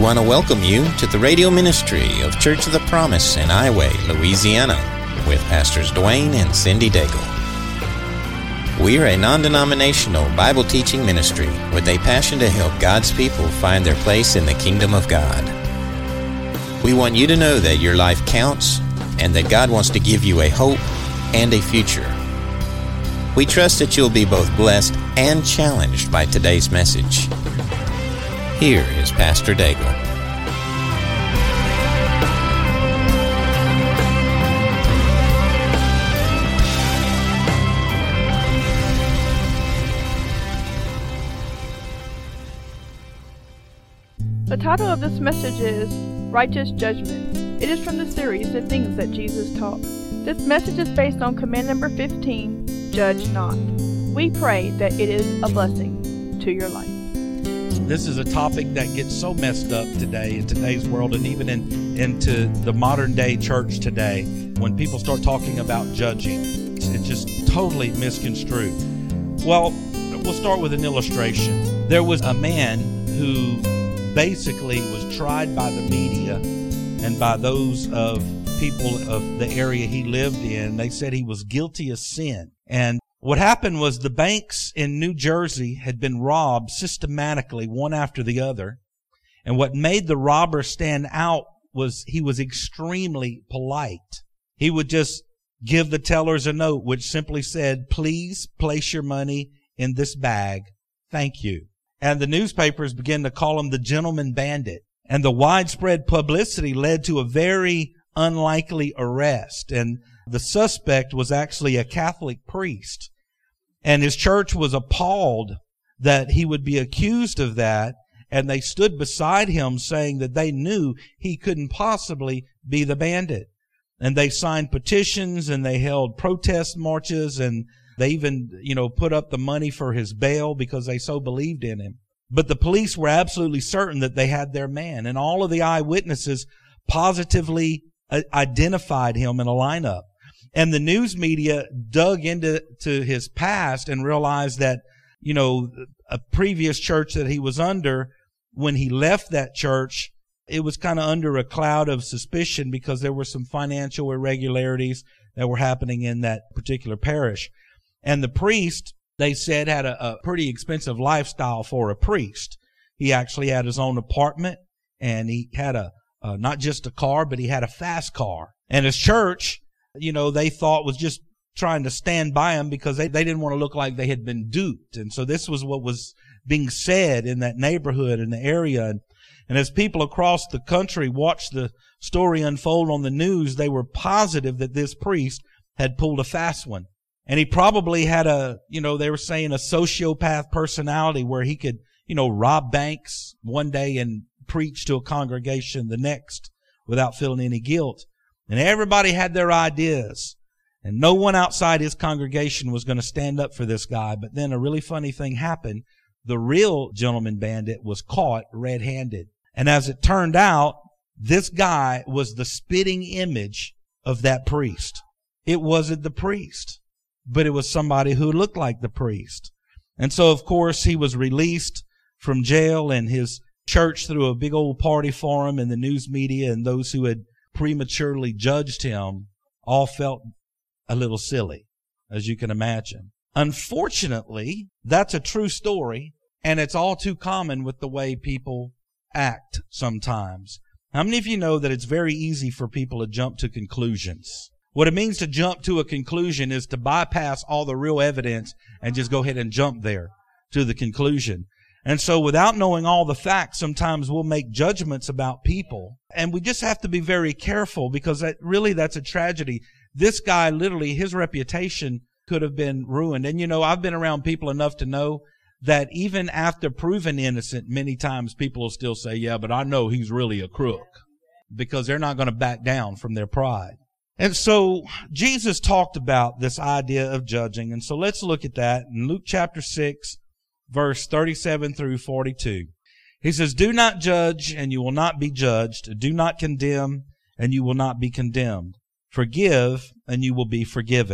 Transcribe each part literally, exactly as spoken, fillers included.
want to welcome you to the radio ministry of Church of the Promise in Highway, Louisiana, with Pastors Dwayne and Cindy Daigle. We are a non-denominational Bible teaching ministry with a passion to help God's people find their place in the kingdom of God. We want you to know that your life counts and that God wants to give you a hope and a future. We trust that you'll be both blessed and challenged by today's message. Here is Pastor Daigle. The title of this message is Righteous Judgment. It is from the series, The Things That Jesus Taught. This message is based on command number fifteen, Judge Not. We pray that it is a blessing to your life. This is a topic that gets so messed up today in today's world, and even in into the modern day church today. When people start talking about judging, it's just totally misconstrued. Well, we'll start with an illustration. There was a man who basically was tried by the media and by those of people of the area he lived in. They said he was guilty of sin. And what happened was the banks in New Jersey had been robbed systematically, one after the other. And what made the robber stand out was he was extremely polite. He would just give the tellers a note which simply said, "Please place your money in this bag. Thank you." And the newspapers began to call him the gentleman bandit. And the widespread publicity led to a very unlikely arrest. And the suspect was actually a Catholic priest. And his church was appalled that he would be accused of that. And they stood beside him saying that they knew he couldn't possibly be the bandit. And they signed petitions and they held protest marches, and they even, you know, put up the money for his bail because they so believed in him. But the police were absolutely certain that they had their man. And all of the eyewitnesses positively identified him in a lineup. And the news media dug into to his past and realized that, you know, a previous church that he was under, when he left that church, it was kind of under a cloud of suspicion because there were some financial irregularities that were happening in that particular parish. And the priest, they said, had a, a pretty expensive lifestyle for a priest. He actually had his own apartment, and he had a uh, not just a car, but he had a fast car. And his church, you know, they thought was just trying to stand by him because they, they didn't want to look like they had been duped. And so this was what was being said in that neighborhood, in the area. And, and as people across the country watched the story unfold on the news, they were positive that this priest had pulled a fast one. And he probably had a, you know, they were saying a sociopath personality where he could, you know, rob banks one day and preach to a congregation the next without feeling any guilt. And everybody had their ideas. And no one outside his congregation was going to stand up for this guy. But then a really funny thing happened. The real gentleman bandit was caught red-handed. And as it turned out, this guy was the spitting image of that priest. It wasn't the priest, but it was somebody who looked like the priest. And so, of course, he was released from jail, and his church threw a big old party for him, and the news media and those who had prematurely judged him all felt a little silly, as you can imagine. Unfortunately, that's a true story, and it's all too common with the way people act sometimes. How many of you know that it's very easy for people to jump to conclusions? What it means to jump to a conclusion is to bypass all the real evidence and just go ahead and jump there to the conclusion. And so without knowing all the facts, sometimes we'll make judgments about people. And we just have to be very careful, because that, really that's a tragedy. This guy, literally, his reputation could have been ruined. And, you know, I've been around people enough to know that even after proven innocent, many times people will still say, yeah, but I know he's really a crook, because they're not going to back down from their pride. And so Jesus talked about this idea of judging. And so let's look at that in Luke chapter six, verse thirty-seven through forty-two. He says, "Do not judge, and you will not be judged. Do not condemn, and you will not be condemned. Forgive, and you will be forgiven.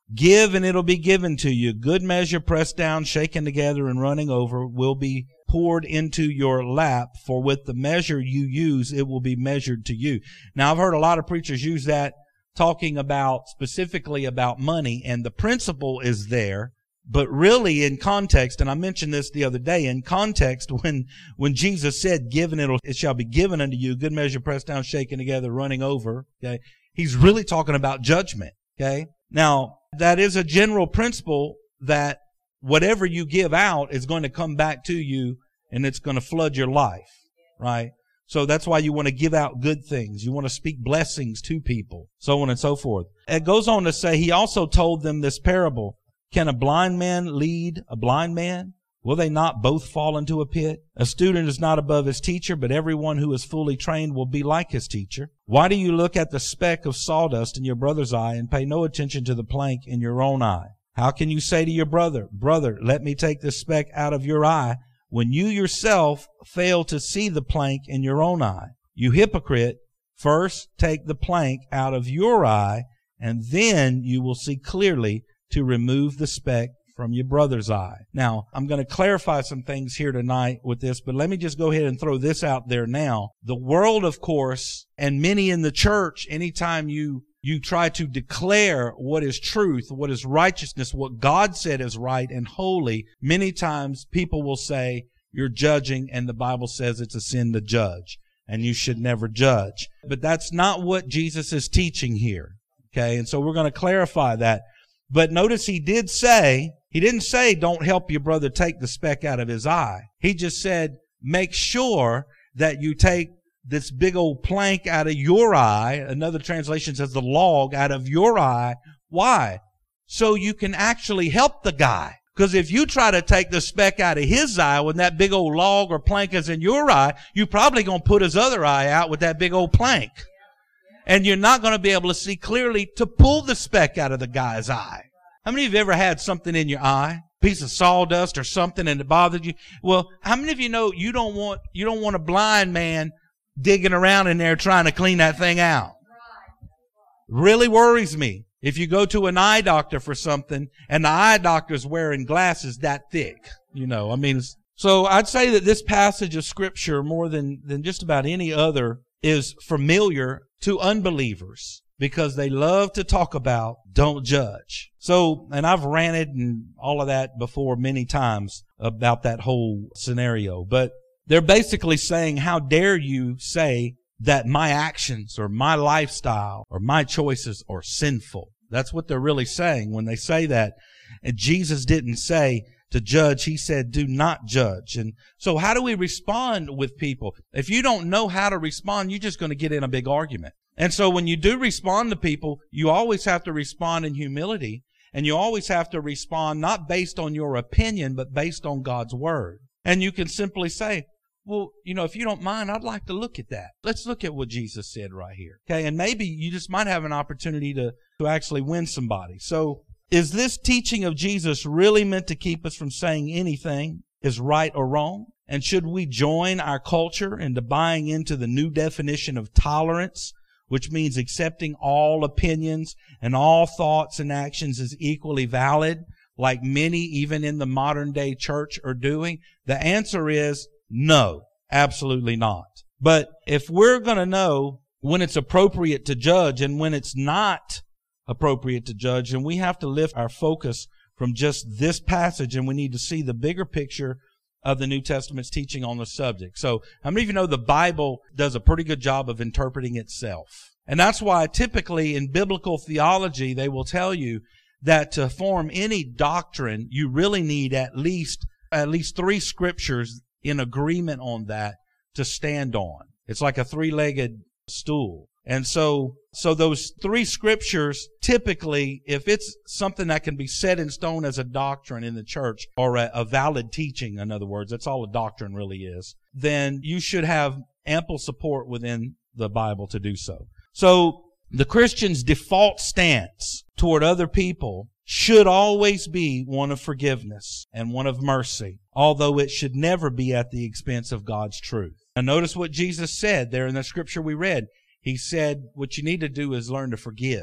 Give and it'll be given to you. Good measure, pressed down, shaken together, and running over will be poured into your lap. For with the measure you use, it will be measured to you. Now, I've heard a lot of preachers use that, talking about specifically about money, and the principle is there. But really in context, and I mentioned this the other day, in context, when, when Jesus said, given it'll, it shall be given unto you, good measure, pressed down, shaken together, running over, okay, he's really talking about judgment, okay? Now, that is a general principle that whatever you give out is going to come back to you and it's going to flood your life, right? So that's why you want to give out good things. You want to speak blessings to people, so on and so forth. It goes on to say, he also told them this parable. Can a blind man lead a blind man? Will they not both fall into a pit? A student is not above his teacher, but everyone who is fully trained will be like his teacher. Why do you look at the speck of sawdust in your brother's eye and pay no attention to the plank in your own eye? How can you say to your brother, brother, let me take the speck out of your eye, when you yourself fail to see the plank in your own eye? You hypocrite, first take the plank out of your eye, and then you will see clearly to remove the speck from your brother's eye. Now, I'm going to clarify some things here tonight with this, but let me just go ahead and throw this out there now. The world, of course, and many in the church, anytime you you try to declare what is truth, what is righteousness, what God said is right and holy, many times people will say, you're judging, and the Bible says it's a sin to judge, and you should never judge. But that's not what Jesus is teaching here, okay? And so we're going to clarify that. But notice he did say, he didn't say don't help your brother take the speck out of his eye. He just said make sure that you take this big old plank out of your eye. Another translation says the log out of your eye. Why? So you can actually help the guy. Because if you try to take the speck out of his eye when that big old log or plank is in your eye, you're probably going to put his other eye out with that big old plank. And you're not going to be able to see clearly to pull the speck out of the guy's eye. How many of you ever had something in your eye, a piece of sawdust or something, and it bothered you? Well, how many of you know you don't want you don't want a blind man digging around in there trying to clean that thing out? Really worries me. If you go to an eye doctor for something and the eye doctor's wearing glasses that thick, you know, I mean, so I'd say that this passage of Scripture, more than, than just about any other, is familiar to unbelievers because they love to talk about don't judge. So, and I've ranted and all of that before many times about that whole scenario, but they're basically saying, how dare you say that my actions or my lifestyle or my choices are sinful? That's what they're really saying when they say that. And Jesus didn't say to judge. He said, do not judge. And so how do we respond with people? If you don't know how to respond, you're just going to get in a big argument. And so when you do respond to people, you always have to respond in humility. And you always have to respond not based on your opinion, but based on God's Word. And you can simply say, well, you know, if you don't mind, I'd like to look at that. Let's look at what Jesus said right here. Okay, and maybe you just might have an opportunity to, to actually win somebody. So is this teaching of Jesus really meant to keep us from saying anything is right or wrong? And should we join our culture into buying into the new definition of tolerance, which means accepting all opinions and all thoughts and actions as equally valid, like many even in the modern day church are doing? The answer is no, absolutely not. But if we're going to know when it's appropriate to judge and when it's not appropriate to judge, and we have to lift our focus from just this passage, and we need to see the bigger picture of the New Testament's teaching on the subject. So how many of you know the Bible does a pretty good job of interpreting itself? And that's why typically in biblical theology, they will tell you that to form any doctrine, you really need at least, at least three scriptures in agreement on that to stand on. It's like a three-legged stool. And so, so those three scriptures, typically, if it's something that can be set in stone as a doctrine in the church, or a, a valid teaching, in other words, that's all a doctrine really is, then you should have ample support within the Bible to do so. So, the Christian's default stance toward other people should always be one of forgiveness and one of mercy, although it should never be at the expense of God's truth. Now notice what Jesus said there in the scripture we read. He said, what you need to do is learn to forgive.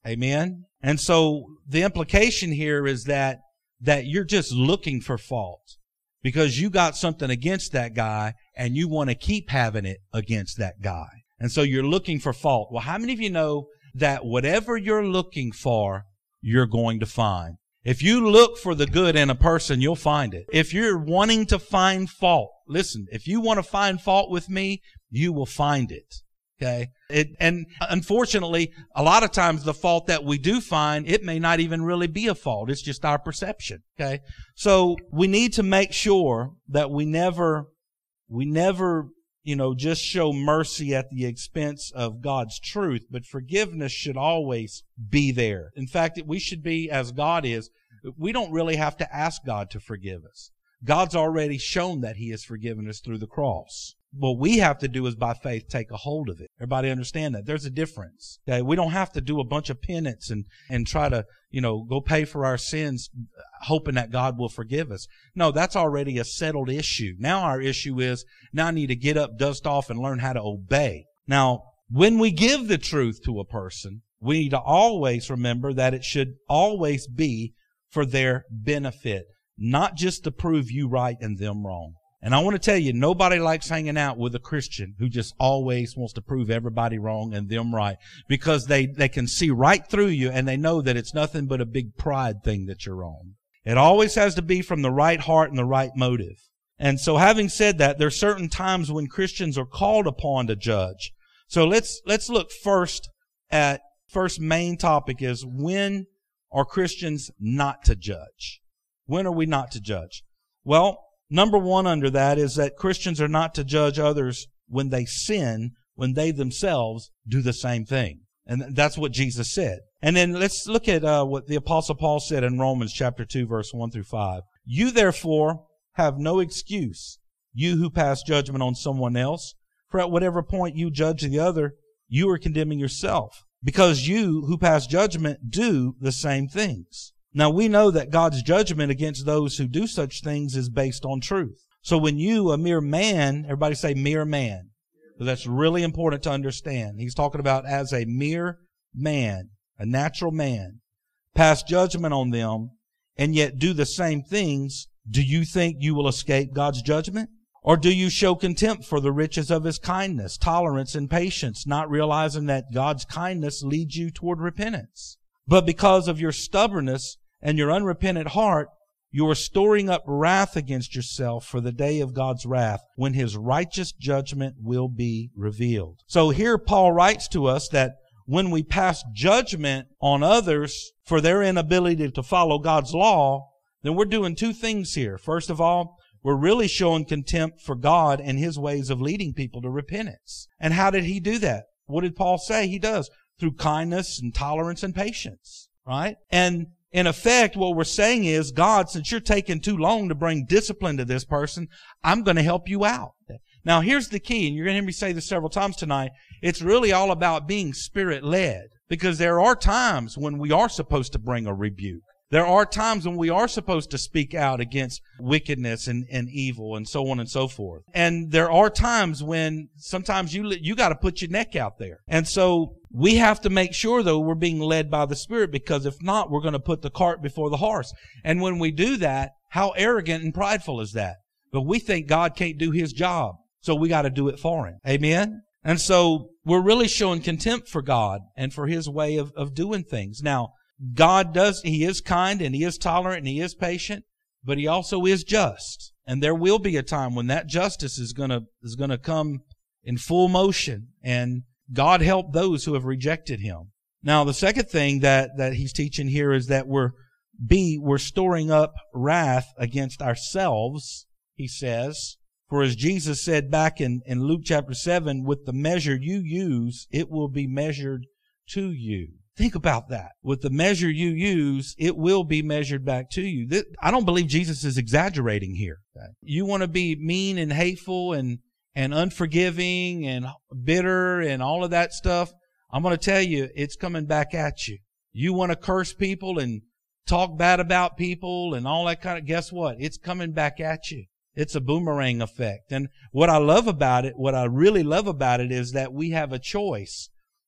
Amen? And so the implication here is that, that you're just looking for fault because you got something against that guy and you want to keep having it against that guy. And so you're looking for fault. Well, how many of you know that whatever you're looking for, you're going to find? If you look for the good in a person, you'll find it. If you're wanting to find fault, listen, if you want to find fault with me, you will find it. Okay? It, and unfortunately, a lot of times the fault that we do find, it may not even really be a fault. It's just our perception. Okay? So we need to make sure that we never, we never, you know, just show mercy at the expense of God's truth, but forgiveness should always be there. In fact, we should be as God is. We don't really have to ask God to forgive us. God's already shown that He has forgiven us through the cross. What we have to do is by faith take a hold of it. Everybody understand that? There's a difference. Okay? We don't have to do a bunch of penance and, and try to, you know, go pay for our sins hoping that God will forgive us. No, that's already a settled issue. Now our issue is, now I need to get up, dust off, and learn how to obey. Now, when we give the truth to a person, we need to always remember that it should always be for their benefit, not just to prove you right and them wrong. And I want to tell you, nobody likes hanging out with a Christian who just always wants to prove everybody wrong and them right, because they, they can see right through you and they know that it's nothing but a big pride thing that you're wrong. It always has to be from the right heart and the right motive. And so having said that, there are certain times when Christians are called upon to judge. So let's, let's look first at, first main topic is, when are Christians not to judge? When are we not to judge? Well, number one under that is that Christians are not to judge others when they sin, when they themselves do the same thing. And that's what Jesus said. And then let's look at uh, what the Apostle Paul said in Romans chapter two, verse one through five. You therefore have no excuse, you who pass judgment on someone else, for at whatever point you judge the other, you are condemning yourself, because you who pass judgment do the same things. Now we know that God's judgment against those who do such things is based on truth. So when you, a mere man, everybody say mere man. So that's really important to understand. He's talking about as a mere man, a natural man, pass judgment on them and yet do the same things. Do you think you will escape God's judgment? Or do you show contempt for the riches of His kindness, tolerance, and patience, not realizing that God's kindness leads you toward repentance? But because of your stubbornness and your unrepentant heart, you are storing up wrath against yourself for the day of God's wrath, when His righteous judgment will be revealed. So here Paul writes to us that when we pass judgment on others for their inability to follow God's law, then we're doing two things here. First of all, we're really showing contempt for God and His ways of leading people to repentance. And how did He do that? What did Paul say He does? Through kindness and tolerance and patience, right? And in effect, what we're saying is, God, since you're taking too long to bring discipline to this person, I'm going to help you out. Now, here's the key, and you're going to hear me say this several times tonight. It's really all about being Spirit-led, because there are times when we are supposed to bring a rebuke. There are times when we are supposed to speak out against wickedness and, and evil and so on and so forth. And there are times when sometimes you you got to put your neck out there. And so we have to make sure, though, we're being led by the Spirit, because if not, we're going to put the cart before the horse. And when we do that, how arrogant and prideful is that? But we think God can't do His job, so we got to do it for Him. Amen? And so we're really showing contempt for God and for His way of, of doing things. Now, God does, He is kind and He is tolerant and He is patient, but He also is just. And there will be a time when that justice is gonna, is gonna come in full motion, and God help those who have rejected Him. Now, the second thing that, that He's teaching here is that we're, B, we're storing up wrath against ourselves, He says. For as Jesus said back in, in Luke chapter seven, with the measure you use, it will be measured to you. Think about that. With the measure you use, it will be measured back to you. This, I don't believe Jesus is exaggerating here. You want to be mean and hateful and, and unforgiving and bitter and all of that stuff, I'm going to tell you, it's coming back at you. You want to curse people and talk bad about people and all that kind of, guess what? It's coming back at you. It's a boomerang effect. And what I love about it, what I really love about it is that we have a choice.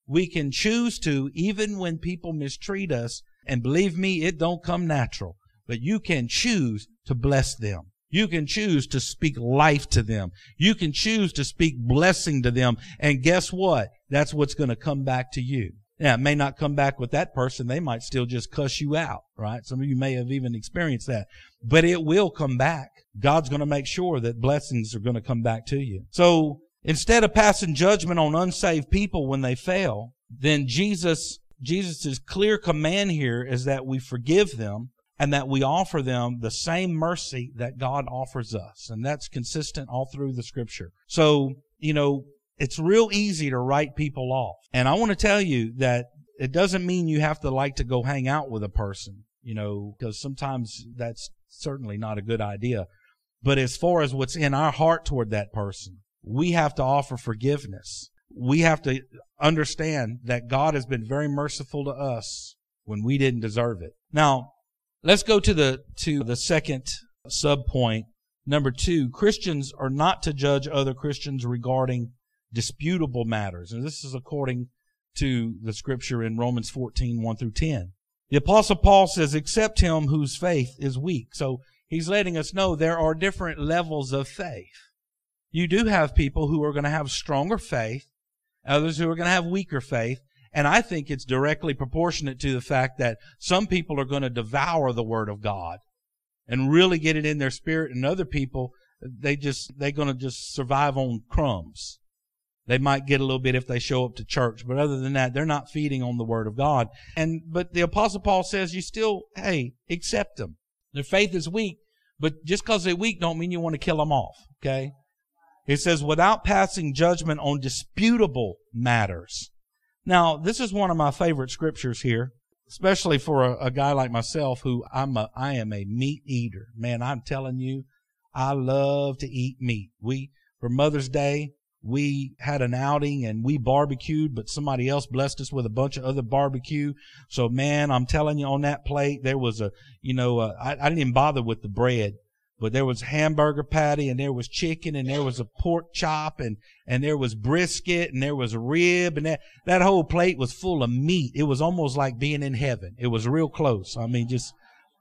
we can choose to, even when people mistreat us, and believe me, it don't come natural, but you can choose to bless them. You can choose to speak life to them. You can choose to speak blessing to them. And guess what? That's what's going to come back to you. Now, it may not come back with that person. They might still just cuss you out, right? Some of you may have even experienced that. But it will come back. God's going to make sure that blessings are going to come back to you. So instead of passing judgment on unsaved people when they fail, then Jesus, Jesus' clear command here is that we forgive them and that we offer them the same mercy that God offers us. And that's consistent all through the Scripture. So, you know, it's real easy to write people off. And I want to tell you that it doesn't mean you have to like to go hang out with a person, you know, because sometimes that's certainly not a good idea. But as far as what's in our heart toward that person, we have to offer forgiveness. We have to understand that God has been very merciful to us when we didn't deserve it. Now, let's go to the to the second sub-point. Number two, Christians are not to judge other Christians regarding disputable matters. And this is according to the Scripture in Romans fourteen, one through ten. The Apostle Paul says, accept him whose faith is weak. So he's letting us know there are different levels of faith. You do have people who are going to have stronger faith, others who are going to have weaker faith. And I think it's directly proportionate to the fact that some people are going to devour the Word of God and really get it in their spirit, and other people, they just, they're going to just survive on crumbs. They might get a little bit if they show up to church, but other than that, they're not feeding on the Word of God. And, but the Apostle Paul says you still, hey, accept them. Their faith is weak, but just because they're weak don't mean you want to kill them off, okay? It says, without passing judgment on disputable matters. Now, this is one of my favorite scriptures here, especially for a, a guy like myself who I'm a, I am a meat eater. Man, I'm telling you, I love to eat meat. We, for Mother's Day, we had an outing and we barbecued, but somebody else blessed us with a bunch of other barbecue. So, man, I'm telling you, on that plate, there was a, you know, uh, I, I didn't even bother with the bread, but there was hamburger patty and there was chicken and there was a pork chop and, and there was brisket and there was a rib, and that, that whole plate was full of meat. It was almost like being in heaven. It was real close. I mean, just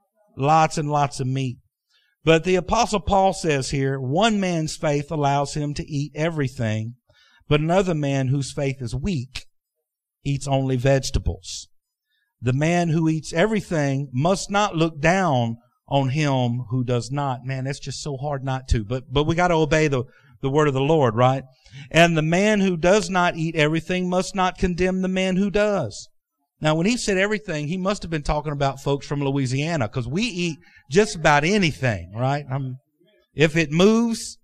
lots and lots of meat. But the Apostle Paul says here, one man's faith allows him to eat everything, but another man whose faith is weak eats only vegetables. The man who eats everything must not look down on him who does not. Man, that's just so hard not to. But but we got to obey the, the word of the Lord, right? And the man who does not eat everything must not condemn the man who does. Now, when he said everything, he must have been talking about folks from Louisiana, because we eat just about anything, right? Um, if it moves,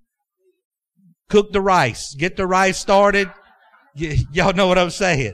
cook the rice. Get the rice started. Y- y'all know what I'm saying.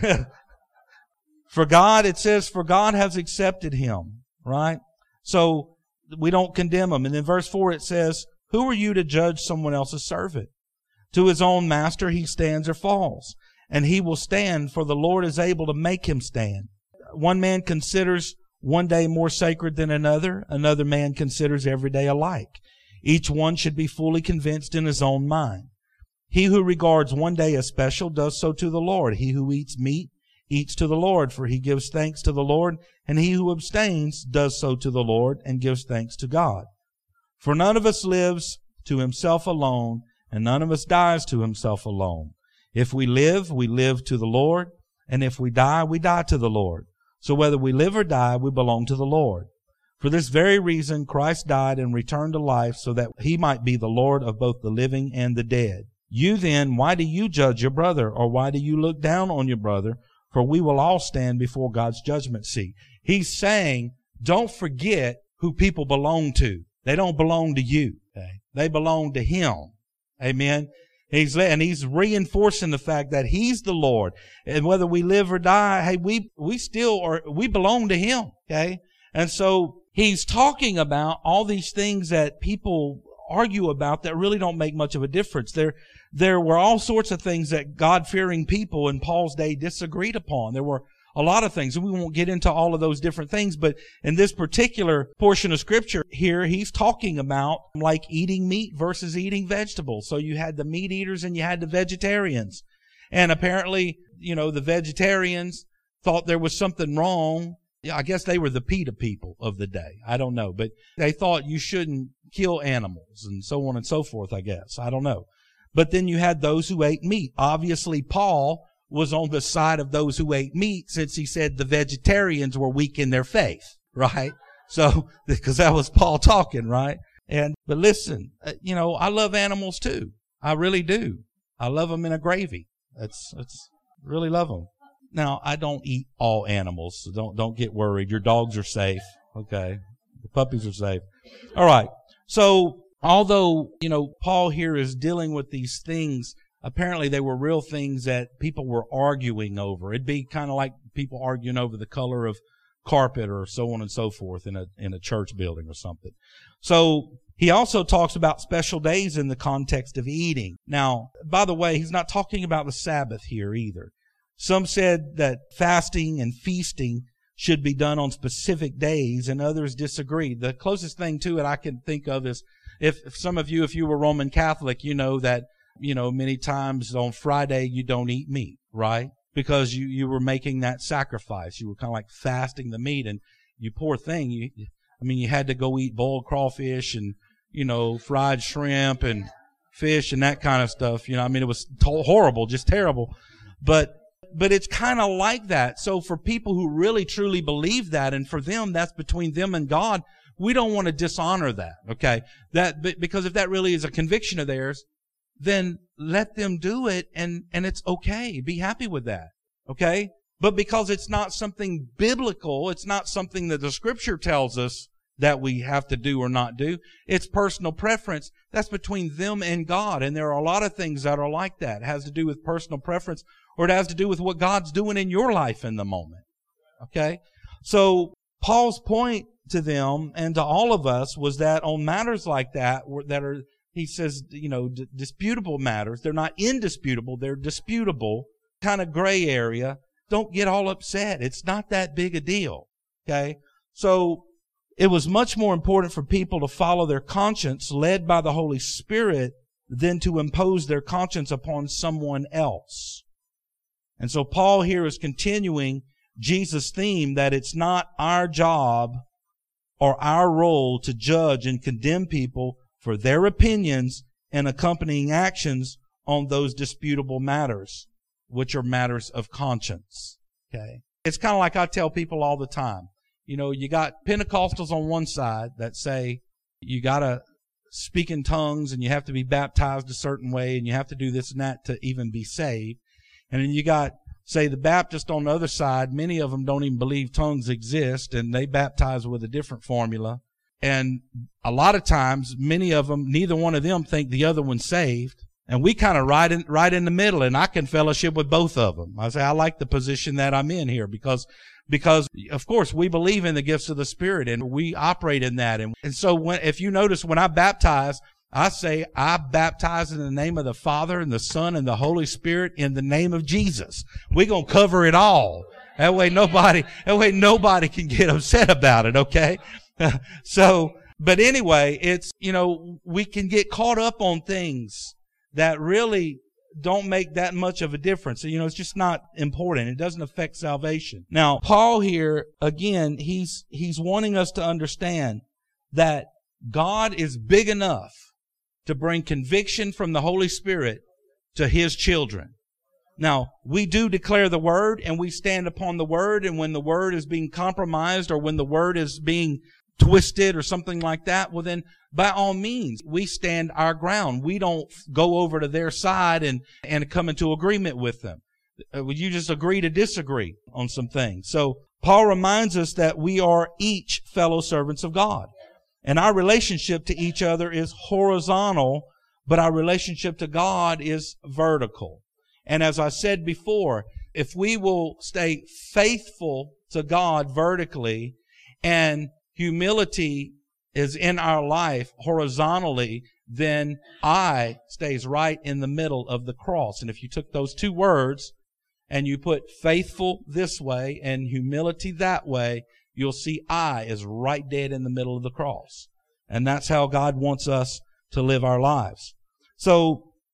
For God, it says, for God has accepted him, right? So we don't condemn him. And in verse four it says, who are you to judge someone else's servant? To his own master he stands or falls. And he will stand, for the Lord is able to make him stand. One man considers one day more sacred than another. Another man considers every day alike. Each one should be fully convinced in his own mind. He who regards one day as special does so to the Lord. He who eats meat eats to the Lord, for he gives thanks to the Lord. And he who abstains does so to the Lord and gives thanks to God. For none of us lives to himself alone, and none of us dies to himself alone. If we live, we live to the Lord, and if we die, we die to the Lord. So whether we live or die, we belong to the Lord. For this very reason, Christ died and returned to life, so that he might be the Lord of both the living and the dead. You then, why do you judge your brother, or why do you look down on your brother? For we will all stand before God's judgment seat. He's saying, don't forget who people belong to. They don't belong to you. Okay? They belong to him. Amen. He's, and he's reinforcing the fact that he's the Lord. And whether we live or die, hey, we, we still are, we belong to him. Okay. And so he's talking about all these things that people argue about that really don't make much of a difference. There, there were all sorts of things that God-fearing people in Paul's day disagreed upon. There were a lot of things, and we won't get into all of those different things, but in this particular portion of Scripture here, he's talking about like eating meat versus eating vegetables. So you had the meat eaters and you had the vegetarians. And apparently you know, the vegetarians thought there was something wrong. Yeah, I guess they were the PETA people of the day. I don't know. But they thought you shouldn't kill animals and so on and so forth, I guess. I don't know. But then you had those who ate meat. Obviously, Paul was on the side of those who ate meat since he said the vegetarians were weak in their faith, right? So, because that was Paul talking, right? And, but listen, you know, I love animals too. I really do. I love them in a gravy. That's, that's, really love them. Now, I don't eat all animals, so don't, don't get worried. Your dogs are safe. Okay. The puppies are safe. All right. So, although, you know, Paul here is dealing with these things, apparently they were real things that people were arguing over. It'd be kind of like people arguing over the color of carpet or so on and so forth in a, in a church building or something. So, he also talks about special days in the context of eating. Now, by the way, he's not talking about the Sabbath here either. Some said that fasting and feasting should be done on specific days, and others disagreed. The closest thing to it I can think of is if, if some of you, if you were Roman Catholic, you know that, you know, many times on Friday you don't eat meat, right? Because you, you were making that sacrifice. You were kind of like fasting the meat, and you poor thing, you, I mean, you had to go eat boiled crawfish and, you know, fried shrimp and fish and that kind of stuff. You know, I mean, it was to- horrible, just terrible. But But it's kind of like that. So for people who really truly believe that, and for them, that's between them and God, we don't want to dishonor that, okay? That, because if that really is a conviction of theirs, then let them do it, and, and it's okay. Be happy with that, okay? But because it's not something biblical, it's not something that the Scripture tells us that we have to do or not do. It's personal preference. That's between them and God. And there are a lot of things that are like that. It has to do with personal preference, or it has to do with what God's doing in your life in the moment. Okay? So, Paul's point to them and to all of us was that on matters like that, that are, he says, you know, d- disputable matters, they're not indisputable, they're disputable, kind of gray area, don't get all upset. It's not that big a deal. Okay? So, it was much more important for people to follow their conscience, led by the Holy Spirit, than to impose their conscience upon someone else. And so Paul here is continuing Jesus' theme that it's not our job or our role to judge and condemn people for their opinions and accompanying actions on those disputable matters, which are matters of conscience. Okay? It's kind of like I tell people all the time. You know, you got Pentecostals on one side that say you got to speak in tongues and you have to be baptized a certain way and you have to do this and that to even be saved. And then you got, say, the Baptist on the other side. Many of them don't even believe tongues exist, and they baptize with a different formula. And a lot of times, many of them, neither one of them think the other one's saved. And we kind of right in, right in the middle, and I can fellowship with both of them. I say, I like the position that I'm in here because Because, of course, we believe in the gifts of the Spirit, and we operate in that. And, and so when, if you notice, when I baptize, I say, I baptize in the name of the Father and the Son and the Holy Spirit in the name of Jesus. We're going to cover it all. That way nobody, that way nobody can get upset about it, okay? So, but anyway, it's, you know, we can get caught up on things that really don't make that much of a difference. You know, it's just not important. It doesn't affect salvation. Now, Paul here, again, he's, he's wanting us to understand that God is big enough to bring conviction from the Holy Spirit to His children. Now, we do declare the Word, and we stand upon the Word, and when the Word is being compromised, or when the Word is being twisted or something like that, well then, by all means, we stand our ground. We don't go over to their side and, and come into agreement with them. You just agree to disagree on some things. So, Paul reminds us that we are each fellow servants of God. And our relationship to each other is horizontal, but our relationship to God is vertical. And as I said before, if we will stay faithful to God vertically, and humility is in our life horizontally, then I stays right in the middle of the cross. And if you took those two words and you put faithful this way and humility that way, you'll see I is right dead in the middle of the cross. And that's how God wants us to live our lives. So,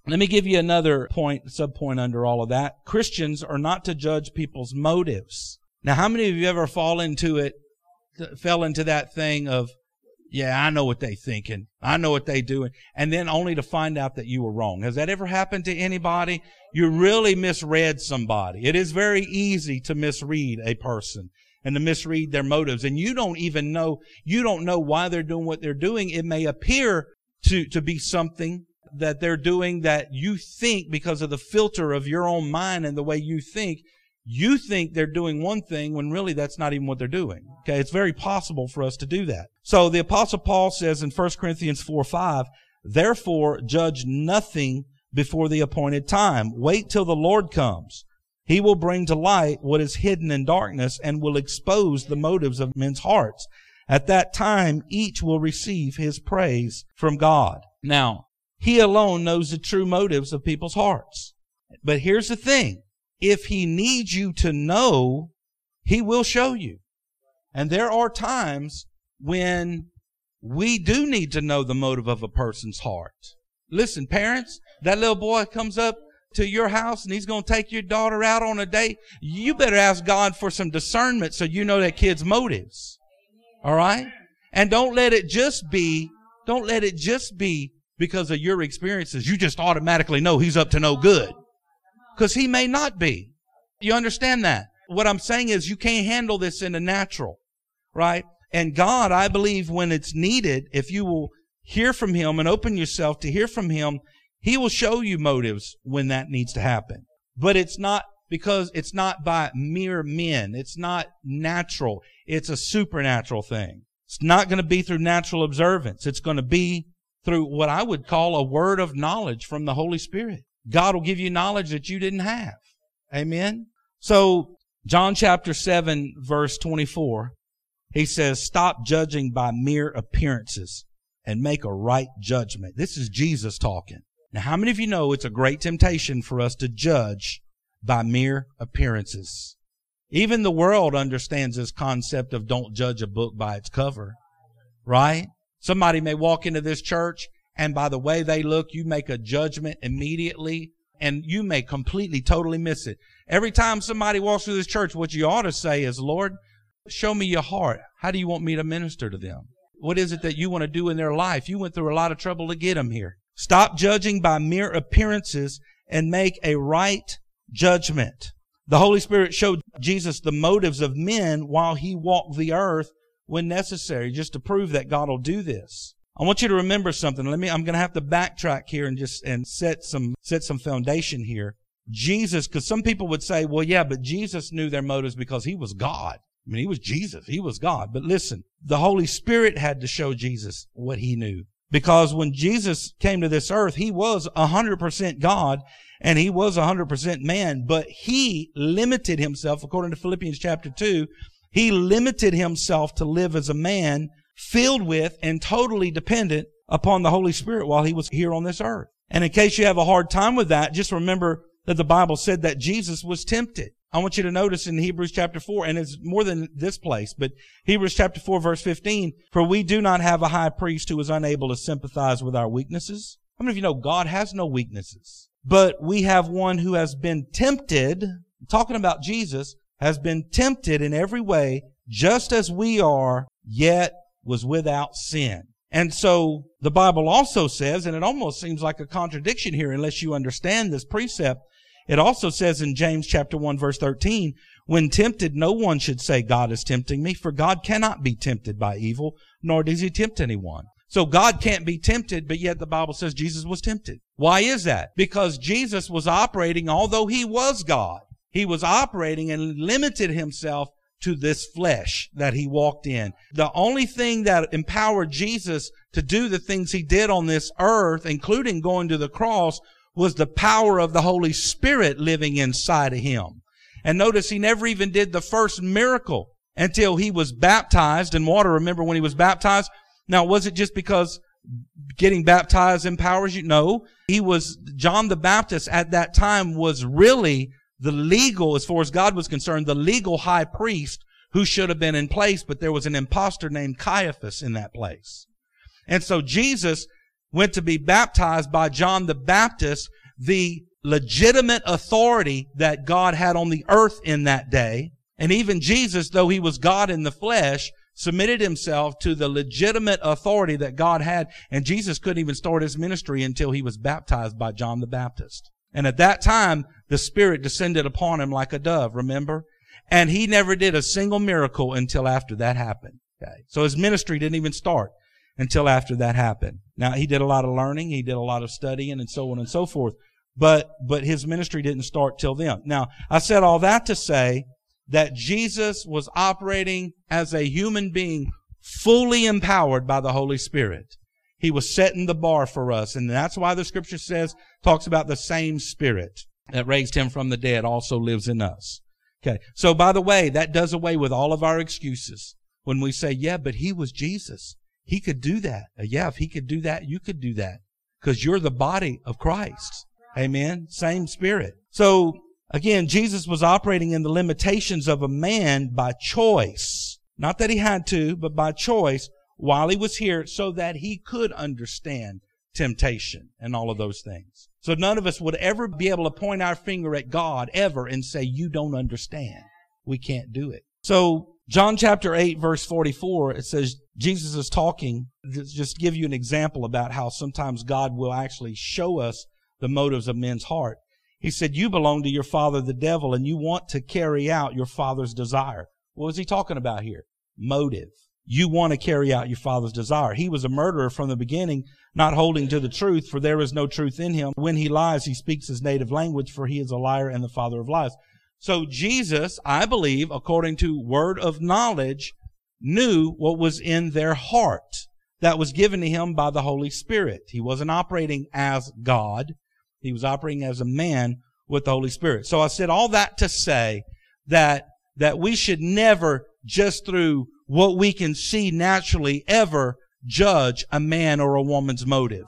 Let me give you another point, sub-point under all of that. Christians are not to judge people's motives. Now, how many of you ever fall into it, fell into that thing of, yeah, I know what they thinking. I know what they doing. And then only to find out that you were wrong. Has that ever happened to anybody? You really misread somebody. It is very easy to misread a person and to misread their motives. And you don't even know, you don't know why they're doing what they're doing. It may appear to, to be something that they're doing that you think, because of the filter of your own mind and the way you think, you think they're doing one thing when really that's not even what they're doing. Okay, it's very possible for us to do that. So the Apostle Paul says in First Corinthians four five, therefore judge nothing before the appointed time. Wait till the Lord comes. He will bring to light what is hidden in darkness and will expose the motives of men's hearts. At that time, each will receive his praise from God. Now, He alone knows the true motives of people's hearts. But here's the thing. If He needs you to know, He will show you. And there are times when we do need to know the motive of a person's heart. Listen, parents, that little boy comes up to your house and he's going to take your daughter out on a date. You better ask God for some discernment so you know that kid's motives. All right? And don't let it just be, don't let it just be because of your experiences. You just automatically know he's up to no good. Because he may not be. You understand that? What I'm saying is you can't handle this in the natural. Right? And God, I believe when it's needed, if you will hear from Him and open yourself to hear from Him, He will show you motives when that needs to happen. But it's not because it's not by mere men. It's not natural. It's a supernatural thing. It's not going to be through natural observance. It's going to be through what I would call a word of knowledge from the Holy Spirit. God will give you knowledge that you didn't have. Amen? So, John chapter seven, verse twenty-four, He says, stop judging by mere appearances and make a right judgment. This is Jesus talking. Now, how many of you know it's a great temptation for us to judge by mere appearances? Even the world understands this concept of don't judge a book by its cover. Right? Somebody may walk into this church and by the way they look, you make a judgment immediately and you may completely, totally miss it. Every time somebody walks through this church, what you ought to say is, Lord, show me your heart. How do you want me to minister to them? What is it that you want to do in their life? You went through a lot of trouble to get them here. Stop judging by mere appearances and make a right judgment. The Holy Spirit showed Jesus the motives of men while He walked the earth when necessary, just to prove that God will do this. I want you to remember something. Let me, I'm going to have to backtrack here and just, and set some, set some foundation here. Jesus, because some people would say, well, yeah, but Jesus knew their motives because He was God. I mean, He was Jesus. He was God. But listen, the Holy Spirit had to show Jesus what He knew. Because when Jesus came to this earth, He was one hundred percent God and He was one hundred percent man. But He limited Himself, according to Philippians chapter two, He limited Himself to live as a man filled with and totally dependent upon the Holy Spirit while He was here on this earth. And in case you have a hard time with that, just remember that the Bible said that Jesus was tempted. I want you to notice in Hebrews chapter four, and it's more than this place, but Hebrews chapter four verse fifteen, for we do not have a high priest who is unable to sympathize with our weaknesses. How many of you know God has no weaknesses? But we have one who has been tempted, talking about Jesus, has been tempted in every way, just as we are, yet was without sin. And so the Bible also says, and it almost seems like a contradiction here unless you understand this precept, it also says in James chapter one verse thirteen, when tempted, no one should say, God is tempting me, for God cannot be tempted by evil, nor does He tempt anyone. So God can't be tempted, but yet the Bible says Jesus was tempted. Why is that? Because Jesus was operating, although He was God, He was operating and limited Himself to this flesh that He walked in. The only thing that empowered Jesus to do the things He did on this earth, including going to the cross, was the power of the Holy Spirit living inside of Him. And notice He never even did the first miracle until He was baptized in water. Remember when He was baptized? Now, was it just because getting baptized empowers you? No. He was, John the Baptist at that time was really the legal, as far as God was concerned, the legal high priest who should have been in place, but there was an imposter named Caiaphas in that place. And so Jesus went to be baptized by John the Baptist, the legitimate authority that God had on the earth in that day. And even Jesus, though he was God in the flesh, submitted himself to the legitimate authority that God had. And Jesus couldn't even start his ministry until he was baptized by John the Baptist. And at that time, the Spirit descended upon him like a dove, remember? And he never did a single miracle until after that happened. Okay. So his ministry didn't even start until after that happened. Now, he did a lot of learning, he did a lot of studying, and so on and so forth. But, but his ministry didn't start till then. Now, I said all that to say that Jesus was operating as a human being fully empowered by the Holy Spirit. He was setting the bar for us. And that's why the Scripture says, talks about the same Spirit that raised him from the dead also lives in us. Okay. So by the way, that does away with all of our excuses. When we say, yeah, but he was Jesus. He could do that. Yeah, if he could do that, you could do that. Because you're the body of Christ. Amen. Same Spirit. So again, Jesus was operating in the limitations of a man by choice. Not that he had to, but by choice while he was here so that he could understand temptation and all of those things. So none of us would ever be able to point our finger at God ever and say, you don't understand. We can't do it. So John chapter eight, verse forty-four, it says Jesus is talking. Just give you an example about how sometimes God will actually show us the motives of men's heart. He said, you belong to your father, the devil, and you want to carry out your father's desire. What was he talking about here? Motive. You want to carry out your father's desire. He was a murderer from the beginning, not holding to the truth, for there is no truth in him. When he lies, he speaks his native language, for he is a liar and the father of lies. So Jesus, I believe, according to word of knowledge, knew what was in their heart that was given to him by the Holy Spirit. He wasn't operating as God. He was operating as a man with the Holy Spirit. So I said all that to say that, that we should never, just through what we can see naturally, ever judge a man or a woman's motive.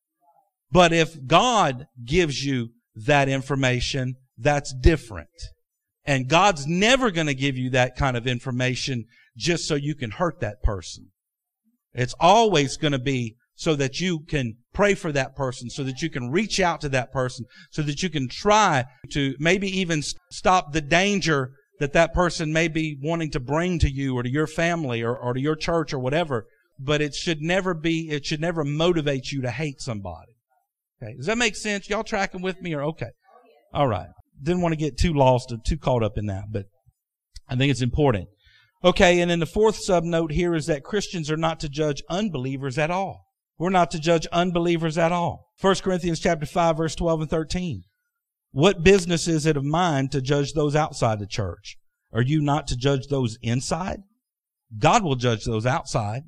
But if God gives you that information, that's different. And God's never going to give you that kind of information just so you can hurt that person. It's always going to be so that you can pray for that person, so that you can reach out to that person, so that you can try to maybe even stop the danger that that person may be wanting to bring to you or to your family or, or to your church or whatever. But it should never be, it should never motivate you to hate somebody. Okay. Does that make sense? Y'all tracking with me or okay? All right. Didn't want to get too lost or too caught up in that, but I think it's important. Okay. And then the fourth subnote here is that Christians are not to judge unbelievers at all. We're not to judge unbelievers at all. First Corinthians chapter five, verse twelve and thirteen. What business is it of mine to judge those outside the church? Are you not to judge those inside? God will judge those outside.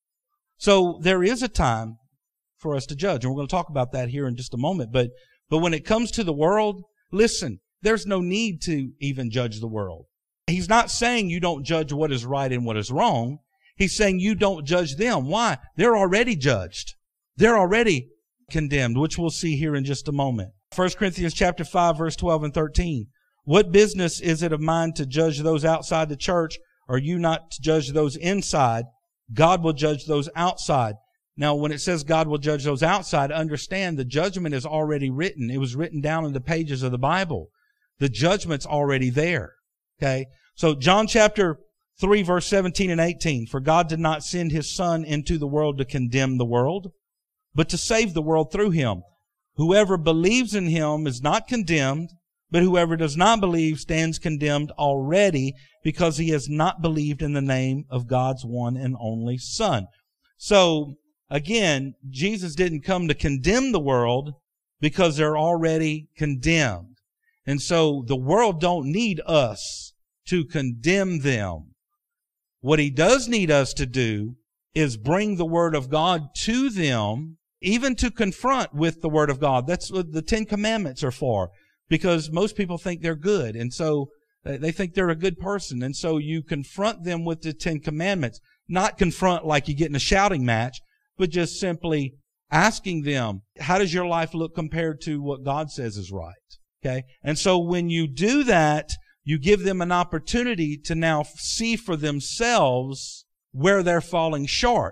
So there is a time for us to judge. And we're going to talk about that here in just a moment. But, but when it comes to the world, listen, there's no need to even judge the world. He's not saying you don't judge what is right and what is wrong. He's saying you don't judge them. Why? They're already judged. They're already condemned, which we'll see here in just a moment. First Corinthians chapter five, verse twelve and thirteen. What business is it of mine to judge those outside the church? Are you not to judge those inside? God will judge those outside. Now, when it says God will judge those outside, understand the judgment is already written. It was written down in the pages of the Bible. The judgment's already there. Okay? So John chapter three, verse seventeen and eighteen. For God did not send his Son into the world to condemn the world, but to save the world through him. Whoever believes in him is not condemned, but whoever does not believe stands condemned already because he has not believed in the name of God's one and only Son. So, again, Jesus didn't come to condemn the world because they're already condemned. And so the world don't need us to condemn them. What he does need us to do is bring the Word of God to them, even to confront with the Word of God. That's what the Ten Commandments are for, because most people think they're good, and so they think they're a good person. And so you confront them with the Ten Commandments. Not confront like you get in a shouting match, but just simply asking them, how does your life look compared to what God says is right? Okay? And so when you do that, you give them an opportunity to now see for themselves where they're falling short.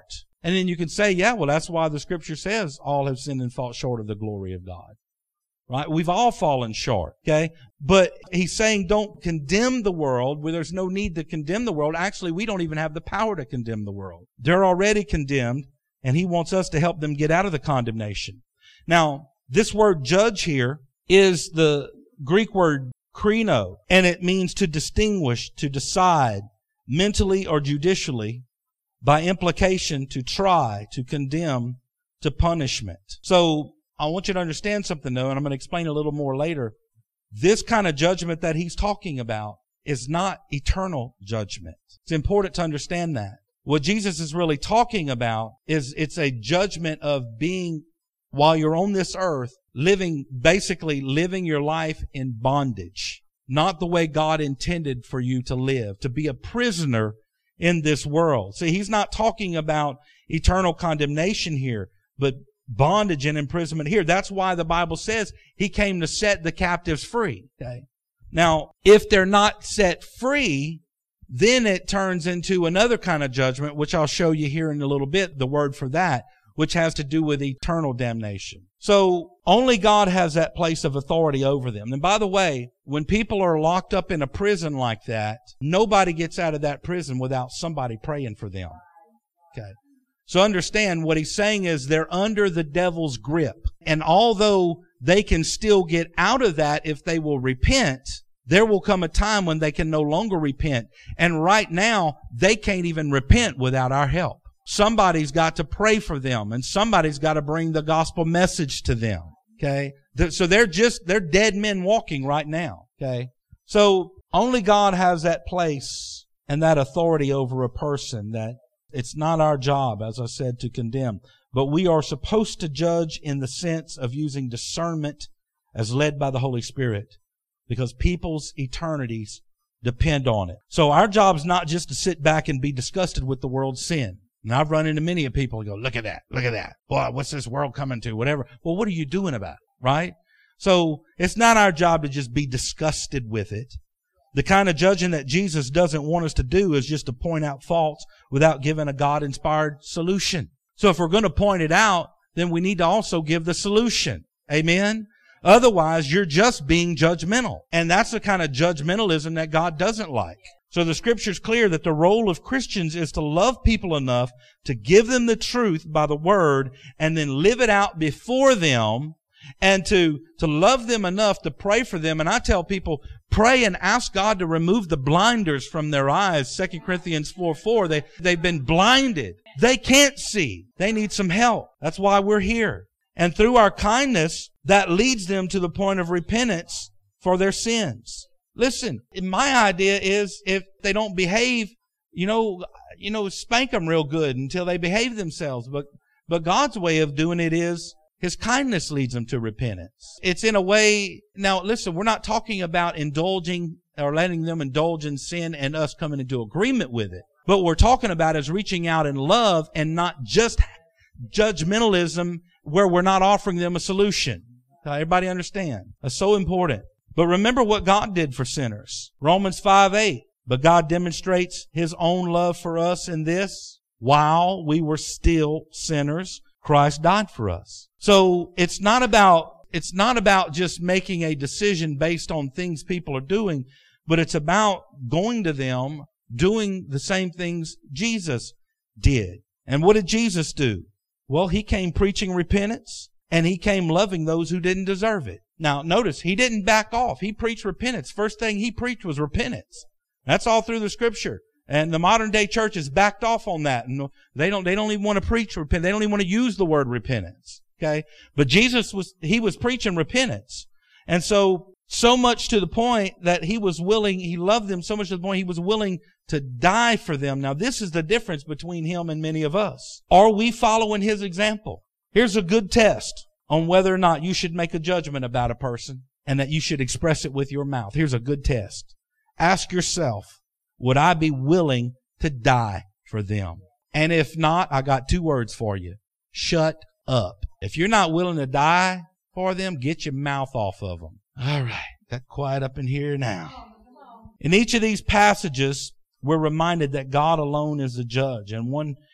And then you can say, yeah, well, that's why the Scripture says all have sinned and fall short of the glory of God. Right? We've all fallen short, okay? But he's saying don't condemn the world where there's no need to condemn the world. Actually, we don't even have the power to condemn the world. They're already condemned, and he wants us to help them get out of the condemnation. Now, this word judge here is the Greek word krino, and it means to distinguish, to decide, mentally or judicially, by implication, to try, to condemn, to punishment. So, I want you to understand something, though, and I'm going to explain a little more later. This kind of judgment that he's talking about is not eternal judgment. It's important to understand that. What Jesus is really talking about is it's a judgment of being, while you're on this earth, living, basically living your life in bondage. Not the way God intended for you to live, to be a prisoner in this world. See, he's not talking about eternal condemnation here, but bondage and imprisonment here. That's why the Bible says he came to set the captives free. Okay. Now, if they're not set free, then it turns into another kind of judgment, which I'll show you here in a little bit, the word for that, which has to do with eternal damnation. So, only God has that place of authority over them. And by the way, when people are locked up in a prison like that, nobody gets out of that prison without somebody praying for them. Okay. So understand what he's saying is they're under the devil's grip. And although they can still get out of that if they will repent, there will come a time when they can no longer repent. And right now, they can't even repent without our help. Somebody's got to pray for them, and somebody's got to bring the gospel message to them. Okay? So they're just, they're dead men walking right now. Okay? So only God has that place and that authority over a person that it's not our job, as I said, to condemn. But we are supposed to judge in the sense of using discernment as led by the Holy Spirit, because people's eternities depend on it. So our job is not just to sit back and be disgusted with the world's sin. And I've run into many of people who go, look at that, look at that. Boy, what's this world coming to? Whatever. Well, what are you doing about it? Right? So it's not our job to just be disgusted with it. The kind of judging that Jesus doesn't want us to do is just to point out faults without giving a God-inspired solution. So if we're going to point it out, then we need to also give the solution. Amen? Otherwise, you're just being judgmental. And that's the kind of judgmentalism that God doesn't like. So the Scripture's clear that the role of Christians is to love people enough to give them the truth by the Word and then live it out before them, and to, to love them enough to pray for them. And I tell people, pray and ask God to remove the blinders from their eyes. Second Corinthians four four, they, they've been blinded. They can't see. They need some help. That's why we're here. And through our kindness, that leads them to the point of repentance for their sins. Listen, my idea is if they don't behave, you know, you know, spank them real good until they behave themselves. But, but God's way of doing it is His kindness leads them to repentance. It's in a way, now listen, we're not talking about indulging or letting them indulge in sin and us coming into agreement with it. But what we're talking about is reaching out in love and not just judgmentalism where we're not offering them a solution. Everybody understand? That's so important. But remember what God did for sinners. Romans five eight. But God demonstrates His own love for us in this: while we were still sinners, Christ died for us. So it's not about, it's not about just making a decision based on things people are doing, but it's about going to them, doing the same things Jesus did. And what did Jesus do? Well, He came preaching repentance, and He came loving those who didn't deserve it. Now, notice, He didn't back off. He preached repentance. First thing He preached was repentance. That's all through the Scripture. And the modern day church has backed off on that. And they don't, they don't even want to preach repentance. They don't even want to use the word repentance. Okay? But Jesus was, He was preaching repentance. And so, so much to the point that He was willing, He loved them so much to the point He was willing to die for them. Now, this is the difference between Him and many of us. Are we following His example? Here's a good test on whether or not you should make a judgment about a person and that you should express it with your mouth. Here's a good test. Ask yourself, would I be willing to die for them? And if not, I got two words for you. Shut up. If you're not willing to die for them, get your mouth off of them. All right. Got quiet up in here now. In each of these passages, we're reminded that God alone is the judge. And one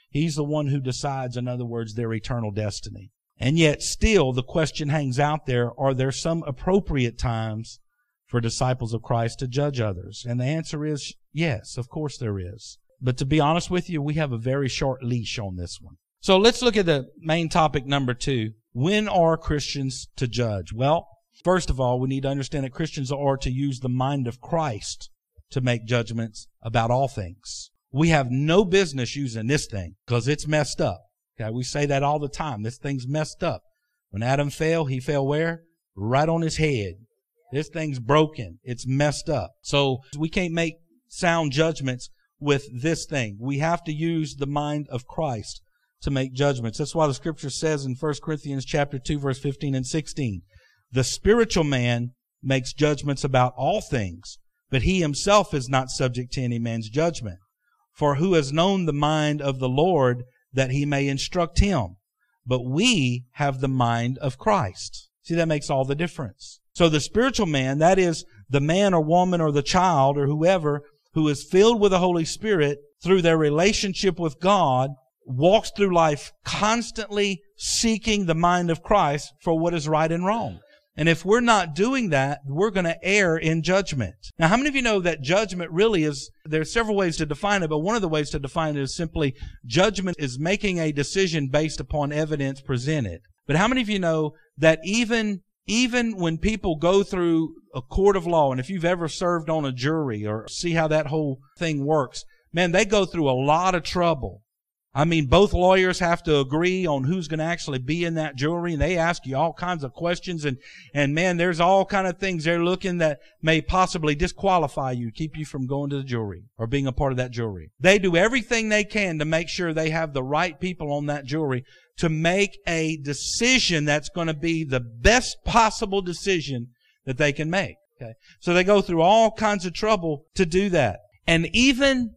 He's the one who decides, in other words, their eternal destiny. And yet still the question hangs out there, are there some appropriate times for disciples of Christ to judge others? And the answer is yes, of course there is. But to be honest with you, we have a very short leash on this one. So let's look at the main topic number two. When are Christians to judge? Well, first of all, we need to understand that Christians are to use the mind of Christ to make judgments about all things. We have no business using this thing because it's messed up. Okay, we say that all the time. This thing's messed up. When Adam fell, he fell where? Right on his head. This thing's broken. It's messed up. So we can't make sound judgments with this thing. We have to use the mind of Christ to make judgments. That's why the scripture says in First Corinthians chapter two, verse fifteen and sixteen, the spiritual man makes judgments about all things, but he himself is not subject to any man's judgment. For who has known the mind of the Lord that he may instruct him? But we have the mind of Christ. See, that makes all the difference. So the spiritual man, that is the man or woman or the child or whoever who is filled with the Holy Spirit through their relationship with God, walks through life constantly seeking the mind of Christ for what is right and wrong. And if we're not doing that, we're going to err in judgment. Now, how many of you know that judgment really is, there are several ways to define it, but one of the ways to define it is simply judgment is making a decision based upon evidence presented. But how many of you know that even, even when people go through a court of law, and if you've ever served on a jury or see how that whole thing works, man, they go through a lot of trouble. I mean, both lawyers have to agree on who's going to actually be in that jury, and they ask you all kinds of questions, and, and man, there's all kind of things they're looking that may possibly disqualify you, keep you from going to the jury or being a part of that jury. They do everything they can to make sure they have the right people on that jury to make a decision that's going to be the best possible decision that they can make. Okay, so they go through all kinds of trouble to do that. And even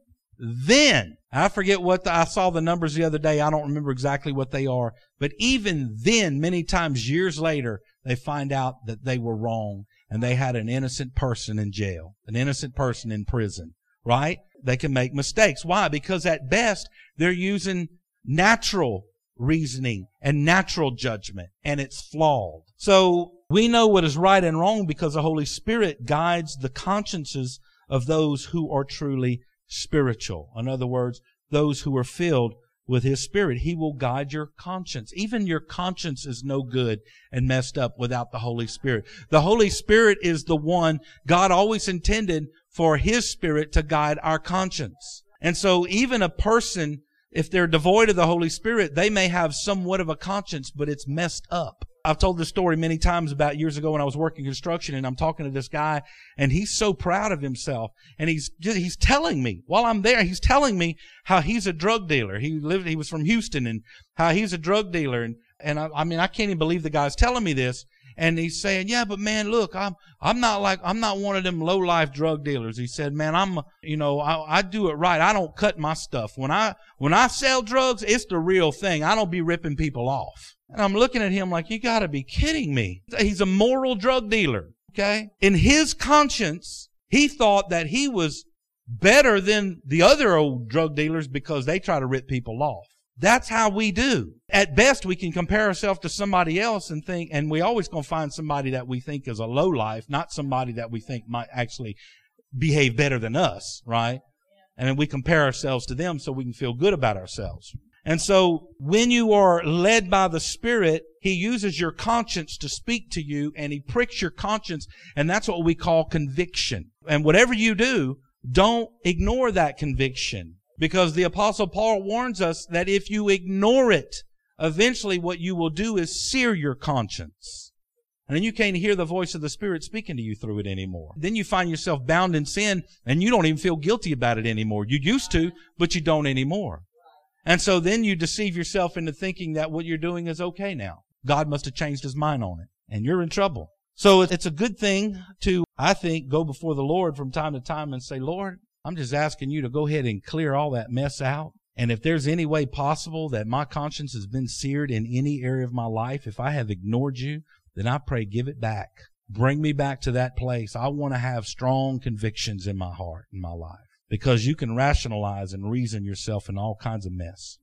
then, I forget what the, I saw the numbers the other day. I don't remember exactly what they are. But even then, many times years later, they find out that they were wrong and they had an innocent person in jail, an innocent person in prison, right? They can make mistakes. Why? Because at best, they're using natural reasoning and natural judgment, and it's flawed. So we know what is right and wrong because the Holy Spirit guides the consciences of those who are truly spiritual. In other words, those who are filled with His Spirit. He will guide your conscience. Even your conscience is no good and messed up without the Holy Spirit. The Holy Spirit is the one God always intended for His Spirit to guide our conscience. And so even a person, if they're devoid of the Holy Spirit, they may have somewhat of a conscience, but it's messed up. I've told this story many times about years ago when I was working construction, and I'm talking to this guy, and he's so proud of himself. And he's just, he's telling me, while I'm there, he's telling me how he's a drug dealer. He lived, he was from Houston, and how he's a drug dealer. And, and I, I mean, I can't even believe the guy's telling me this. And he's saying, yeah, but man, look, I'm, I'm not like, I'm not one of them low-life drug dealers. He said, man, I'm, you know, I, I do it right. I don't cut my stuff. When I, when I sell drugs, it's the real thing. I don't be ripping people off. And I'm looking at him like, you gotta be kidding me. He's a moral drug dealer, okay? In his conscience, he thought that he was better than the other old drug dealers because they try to rip people off. That's how we do. At best, we can compare ourselves to somebody else and think, and we always gonna find somebody that we think is a low life, not somebody that we think might actually behave better than us, right? And then we compare ourselves to them so we can feel good about ourselves. And so when you are led by the Spirit, He uses your conscience to speak to you, and He pricks your conscience, and that's what we call conviction. And whatever you do, don't ignore that conviction, because the Apostle Paul warns us that if you ignore it, eventually what you will do is sear your conscience. And then you can't hear the voice of the Spirit speaking to you through it anymore. Then you find yourself bound in sin, and you don't even feel guilty about it anymore. You used to, but you don't anymore. And so then you deceive yourself into thinking that what you're doing is okay now. God must have changed His mind on it, and you're in trouble. So it's a good thing to, I think, go before the Lord from time to time and say, Lord, I'm just asking you to go ahead and clear all that mess out. And if there's any way possible that my conscience has been seared in any area of my life, if I have ignored you, then I pray, give it back. Bring me back to that place. I want to have strong convictions in my heart, in my life. Because you can rationalize and reason yourself in all kinds of mess.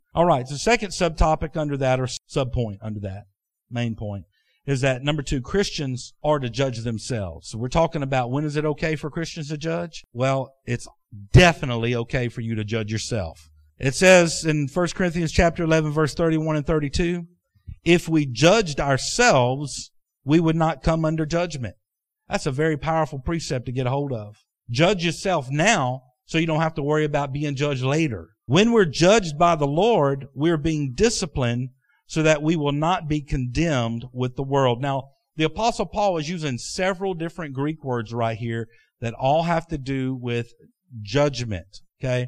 All right, the second subtopic under that, or subpoint under that, main point, is that number two, Christians are to judge themselves. So we're talking about when is it okay for Christians to judge? Well, it's definitely okay for you to judge yourself. It says in First Corinthians chapter eleven, verse thirty-one and thirty-two, if we judged ourselves, we would not come under judgment. That's a very powerful precept to get a hold of. Judge yourself now so you don't have to worry about being judged later. When we're judged by the Lord, we're being disciplined so that we will not be condemned with the world. Now, the Apostle Paul is using several different Greek words right here that all have to do with judgment. Okay?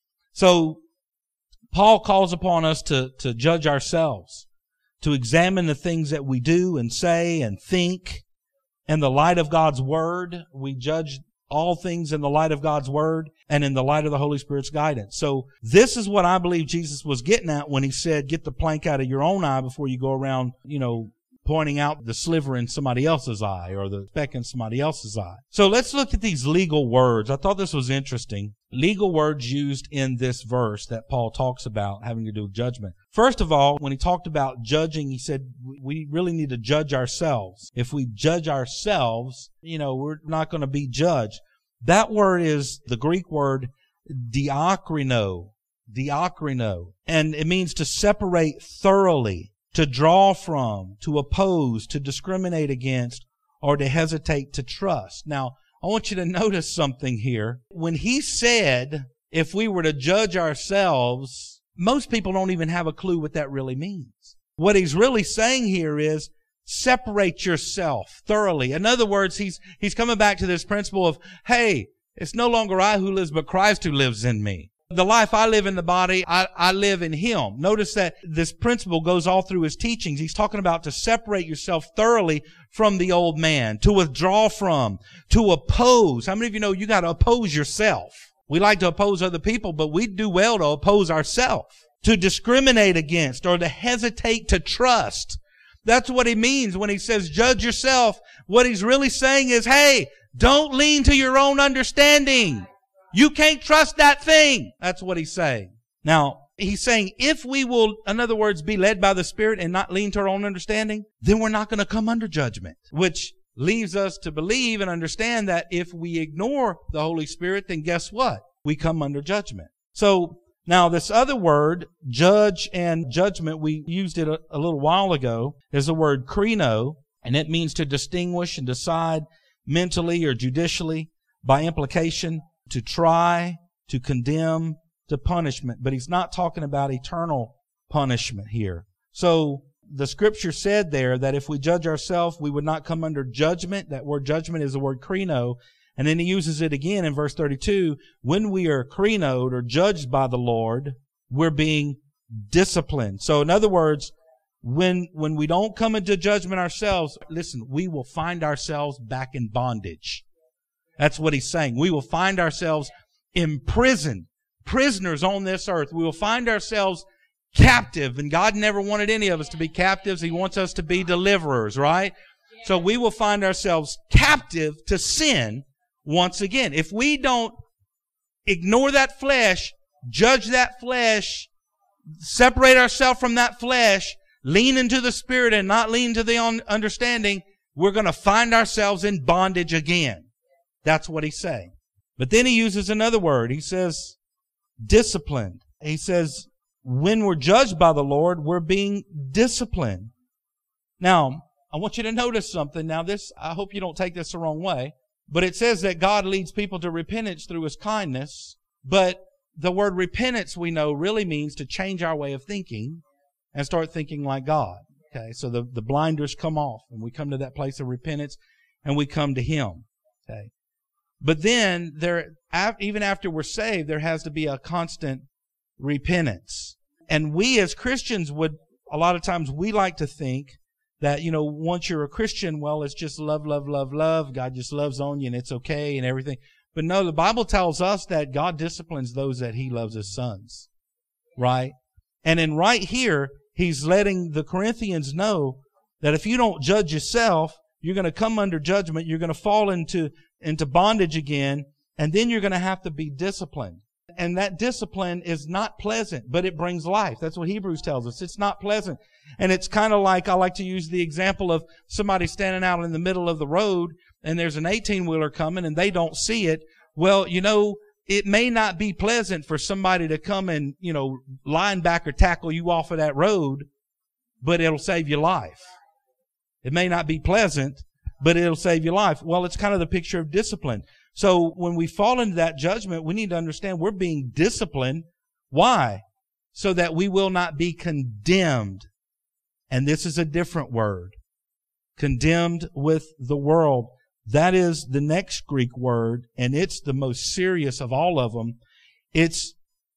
So, Paul calls upon us to, to judge ourselves, to examine the things that we do and say and think in the light of God's Word. We judge all things in the light of God's Word and in the light of the Holy Spirit's guidance. So this is what I believe Jesus was getting at when he said, get the plank out of your own eye before you go around, you know, pointing out the sliver in somebody else's eye or the speck in somebody else's eye. So let's look at these legal words. I thought this was interesting. Legal words used in this verse that Paul talks about having to do with judgment. First of all, when he talked about judging, he said we really need to judge ourselves. If we judge ourselves, you know, we're not going to be judged. That word is the Greek word diakrino, diakrino, and it means to separate thoroughly, to draw from, to oppose, to discriminate against, or to hesitate to trust. Now, I want you to notice something here. When he said, if we were to judge ourselves, most people don't even have a clue what that really means. What he's really saying here is, separate yourself thoroughly. In other words, he's, he's coming back to this principle of, hey, it's no longer I who lives, but Christ who lives in me. The life I live in the body, I, I live in Him. Notice that this principle goes all through his teachings. He's talking about to separate yourself thoroughly from the old man, to withdraw from, to oppose. How many of you know you got to oppose yourself? We like to oppose other people, but we do well to oppose ourselves. To discriminate against or to hesitate to trust. That's what he means when he says judge yourself. What he's really saying is, hey, don't lean to your own understanding. You can't trust that thing. That's what he's saying. Now, he's saying if we will, in other words, be led by the Spirit and not lean to our own understanding, then we're not going to come under judgment, which leaves us to believe and understand that if we ignore the Holy Spirit, then guess what? We come under judgment. So, now this other word, judge and judgment, we used it a, a little while ago, is the word krino, and it means to distinguish and decide mentally or judicially, by implication, to try, to condemn, to punishment. But he's not talking about eternal punishment here. So the scripture said there that if we judge ourselves, we would not come under judgment. That word judgment is the word krino. And then he uses it again in verse thirty-two. When we are krinoed or judged by the Lord, we're being disciplined. So in other words, when, when we don't come into judgment ourselves, listen, we will find ourselves back in bondage. That's what he's saying. We will find ourselves imprisoned, prisoners on this earth. We will find ourselves captive, and God never wanted any of us to be captives. He wants us to be deliverers, right? So we will find ourselves captive to sin once again. If we don't ignore that flesh, judge that flesh, separate ourselves from that flesh, lean into the Spirit and not lean to the understanding, we're going to find ourselves in bondage again. That's what he's saying. But then he uses another word. He says, disciplined. He says, when we're judged by the Lord, we're being disciplined. Now, I want you to notice something. Now, this, I hope you don't take this the wrong way, but it says that God leads people to repentance through His kindness. But the word repentance, we know, really means to change our way of thinking and start thinking like God. Okay, so the, the blinders come off, and we come to that place of repentance, and we come to Him. Okay. But then, there, even after we're saved, there has to be a constant repentance. And we as Christians would, a lot of times we like to think that, you know, once you're a Christian, well, it's just love, love, love, love. God just loves on you and it's okay and everything. But no, the Bible tells us that God disciplines those that He loves as sons. Right? And then right here, he's letting the Corinthians know that if you don't judge yourself, you're going to come under judgment. You're going to fall into into bondage again, and then you're going to have to be disciplined. and that discipline is not pleasant, but it brings life. That's what Hebrews tells us. It's not pleasant. And it's kind of like, I like to use the example of somebody standing out in the middle of the road and there's an eighteen-wheeler coming and they don't see it. Well, you know, it may not be pleasant for somebody to come and, you know, linebacker tackle you off of that road, but it'll save your life. It may not be pleasant, but it'll save your life. Well, it's kind of the picture of discipline. So when we fall into that judgment, we need to understand we're being disciplined. Why? So that we will not be condemned. And this is a different word. Condemned with the world. That is the next Greek word, and it's the most serious of all of them. It's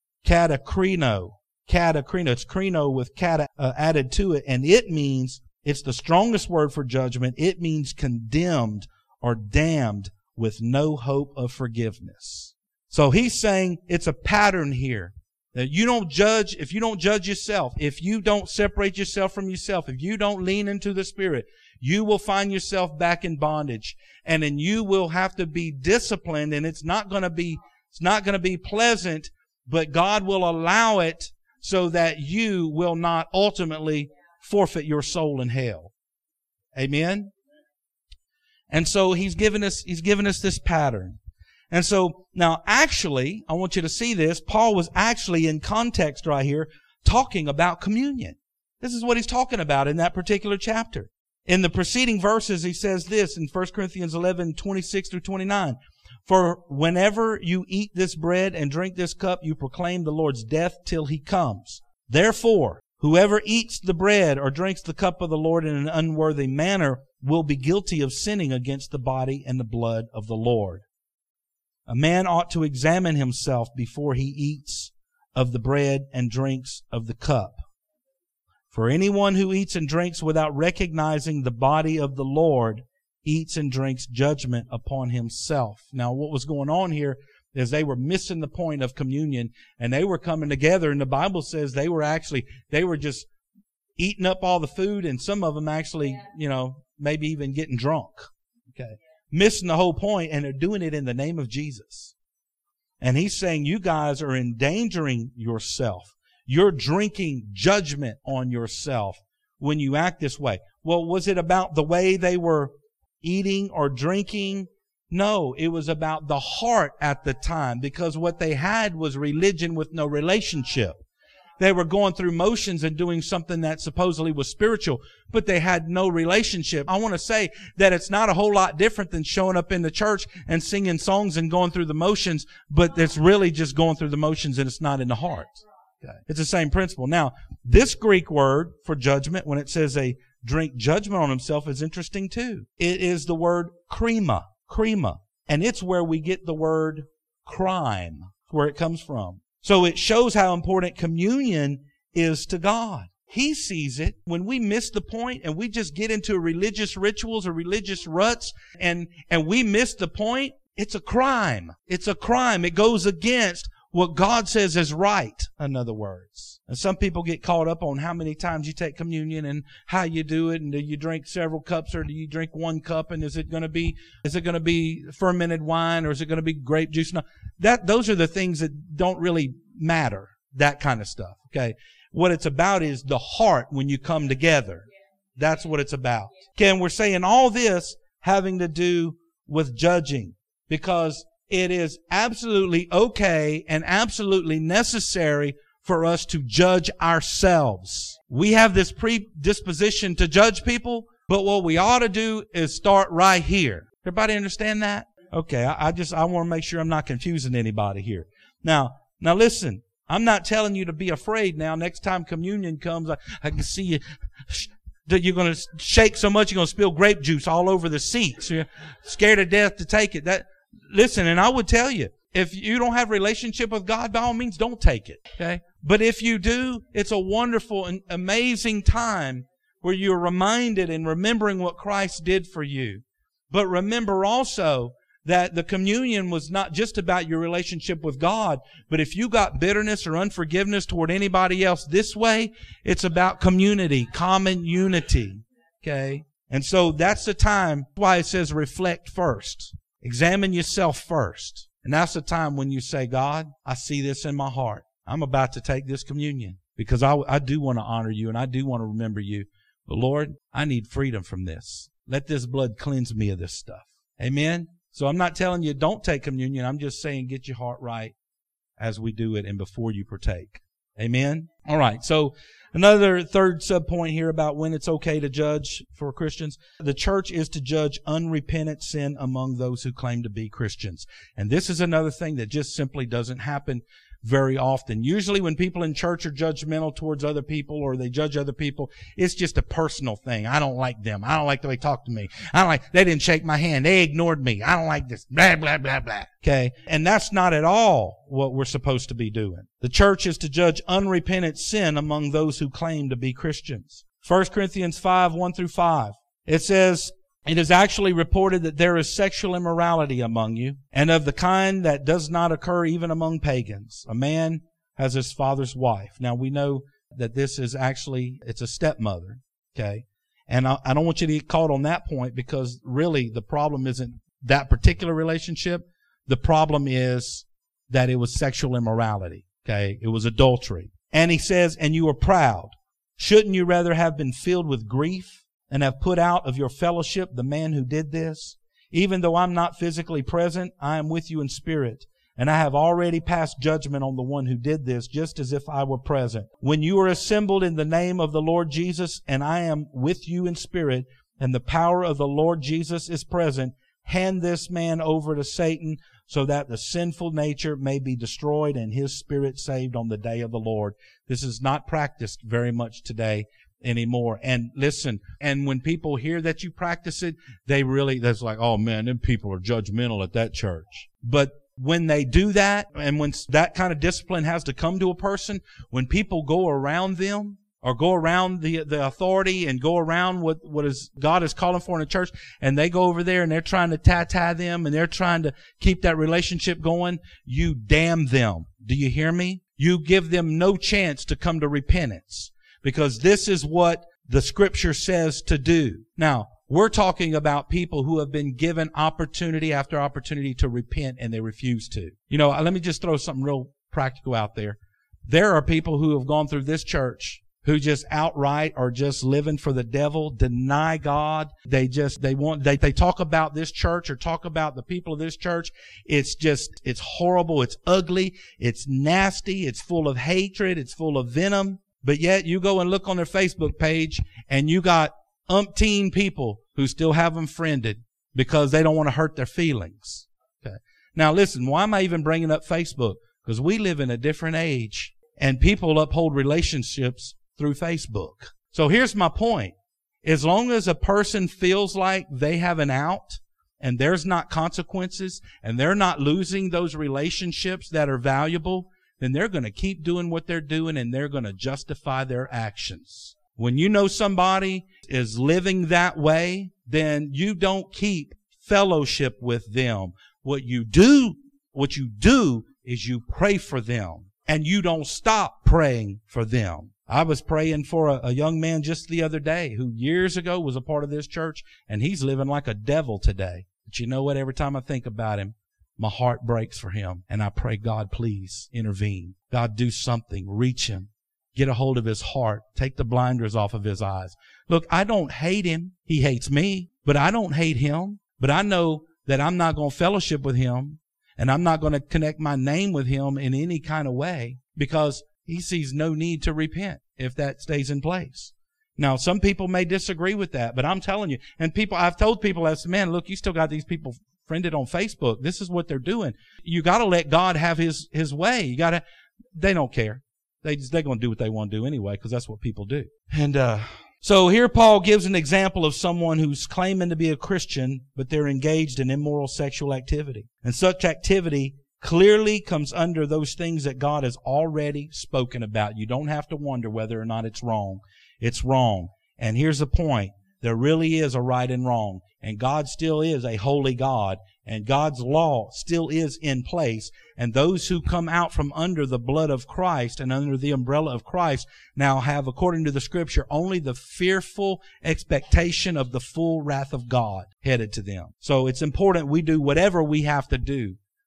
katakrino. Katakrino. It's krino with kata uh, added to it, and it means, it's the strongest word for judgment. It means condemned or damned with no hope of forgiveness. So he's saying it's a pattern here. That you don't judge, if you don't judge yourself, if you don't separate yourself from yourself, if you don't lean into the Spirit, you will find yourself back in bondage. And then you will have to be disciplined, and it's not going to be, it's not going to be pleasant, but God will allow it so that you will not ultimately forfeit your soul in hell. Amen? And so he's given us, he's given us this pattern. And so now actually, I want you to see this. Paul was actually in context right here talking about communion. This is what he's talking about in that particular chapter. In the preceding verses, he says this in First Corinthians eleven, twenty-six through twenty-nine. For whenever you eat this bread and drink this cup, you proclaim the Lord's death till he comes. Therefore, whoever eats the bread or drinks the cup of the Lord in an unworthy manner will be guilty of sinning against the body and the blood of the Lord. A man ought to examine himself before he eats of the bread and drinks of the cup. For anyone who eats and drinks without recognizing the body of the Lord eats and drinks judgment upon himself. Now, what was going on here is they were missing the point of communion, and they were coming together, and the Bible says they were actually, they were just eating up all the food, and some of them actually, you know, maybe even getting drunk. Okay. Missing the whole point, and they're doing it in the name of Jesus. And he's saying you guys are endangering yourself. You're drinking judgment on yourself when you act this way. Well, was it about the way they were eating or drinking? No, it was about the heart at the time, because what they had was religion with no relationship. They were going through motions and doing something that supposedly was spiritual, but they had no relationship. I want to say that it's not a whole lot different than showing up in the church and singing songs and going through the motions, but it's really just going through the motions and it's not in the heart. Okay. It's the same principle. Now, this Greek word for judgment, when it says they drink judgment on himself, is interesting too. It is the word krima, krima, and it's where we get the word crime, where it comes from. So it shows how important communion is to God. He sees it. When we miss the point and we just get into religious rituals or religious ruts and, and we miss the point, it's a crime. It's a crime. It goes against what God says is right, in other words. And some people get caught up on how many times you take communion and how you do it, and do you drink several cups or do you drink one cup, and is it going to be is it going to be fermented wine or is it going to be grape juice? No, that those are the things that don't really matter, that kind of stuff. Okay, what it's about is the heart when you come together. That's what it's about. Okay, and we're saying all this having to do with judging, because it is absolutely okay and absolutely necessary for us to judge ourselves. We have this predisposition to judge people, but what we ought to do is start right here. Everybody understand that? Okay, I, I just, I want to make sure I'm not confusing anybody here. Now, now listen, I'm not telling you to be afraid now. Next time communion comes, I, I can see you, that you're going to shake so much you're going to spill grape juice all over the seats. You're scared to death to take it. That, listen, and I would tell you, if you don't have a relationship with God, by all means, don't take it. Okay? But if you do, it's a wonderful and amazing time where you're reminded and remembering what Christ did for you. But remember also that the communion was not just about your relationship with God, but if you got bitterness or unforgiveness toward anybody else this way, it's about community, common unity. Okay? And so that's the time why it says reflect first. Examine yourself first. And that's the time when you say, God, I see this in my heart. I'm about to take this communion because I, I do want to honor you and I do want to remember you. But Lord, I need freedom from this. Let this blood cleanse me of this stuff. Amen? So I'm not telling you don't take communion. I'm just saying get your heart right as we do it and before you partake. Amen? All right. So another third subpoint here about when it's okay to judge for Christians. The church is to judge unrepentant sin among those who claim to be Christians. And this is another thing that just simply doesn't happen very often. Usually when people in church are judgmental towards other people or they judge other people, it's just a personal thing. I don't like them. I don't like the way they talk to me. I don't like, they didn't shake my hand. They ignored me. I don't like this. Blah, blah, blah, blah. Okay. And that's not at all what we're supposed to be doing. The church is to judge unrepentant sin among those who claim to be Christians. First Corinthians five, one through five. It says, it is actually reported that there is sexual immorality among you, and of the kind that does not occur even among pagans. A man has his father's wife. Now we know that this is actually, it's a stepmother, okay? And I, I don't want you to get caught on that point because really the problem isn't that particular relationship. The problem is that it was sexual immorality, okay? It was adultery. And he says, and you are proud. Shouldn't you rather have been filled with grief and have put out of your fellowship the man who did this? Even though I'm not physically present, I am with you in spirit, and I have already passed judgment on the one who did this, just as if I were present. When you are assembled in the name of the Lord Jesus, and I am with you in spirit, and the power of the Lord Jesus is present, hand this man over to Satan, so that the sinful nature may be destroyed and his spirit saved on the day of the Lord. This is not practiced very much today anymore. And listen, and when people hear that you practice it, they really, that's like, oh man, them people are judgmental at that church. But when they do that, and when that kind of discipline has to come to a person, when people go around them, or go around the the authority and go around what, what is God is calling for in a church, and they go over there and they're trying to tie-tie them and they're trying to keep that relationship going, you damn them. Do you hear me? You give them no chance to come to repentance. Because this is what the Scripture says to do. Now, we're talking about people who have been given opportunity after opportunity to repent and they refuse to. You know, let me just throw something real practical out there. There are people who have gone through this church who just outright are just living for the devil, deny God. They just, they want, they, they talk about this church or talk about the people of this church. It's just, it's horrible. It's ugly. It's nasty. It's full of hatred. It's full of venom. But yet you go and look on their Facebook page and you got umpteen people who still have them friended because they don't want to hurt their feelings. Okay. Now listen, why am I even bringing up Facebook? Because we live in a different age and people uphold relationships through Facebook. So here's my point. As long as a person feels like they have an out and there's not consequences and they're not losing those relationships that are valuable, then they're going to keep doing what they're doing and they're going to justify their actions. When you know somebody is living that way, then you don't keep fellowship with them. What you do, what you do is you pray for them and you don't stop praying for them. I was praying for a, a young man just the other day who years ago was a part of this church and he's living like a devil today. But you know what? Every time I think about him, my heart breaks for him, and I pray, God, please intervene. God, do something. Reach him. Get a hold of his heart. Take the blinders off of his eyes. Look, I don't hate him. He hates me, but I don't hate him. But I know that I'm not going to fellowship with him, and I'm not going to connect my name with him in any kind of way because he sees no need to repent if that stays in place. Now, some people may disagree with that, but I'm telling you, and people, I've told people, I said, man, look, you still got these people friended on Facebook. This is what they're doing. You got to let God have his, his way. You got to, they don't care. They just, they're going to do what they want to do anyway, because that's what people do. And, uh, so here Paul gives an example of someone who's claiming to be a Christian, but they're engaged in immoral sexual activity. And such activity clearly comes under those things that God has already spoken about. You don't have to wonder whether or not it's wrong. It's wrong. And here's the point. There really is a right and wrong. And God still is a holy God. And God's law still is in place. And those who come out from under the blood of Christ and under the umbrella of Christ now have, according to the Scripture, only the fearful expectation of the full wrath of God headed to them. So it's important we do whatever we have to do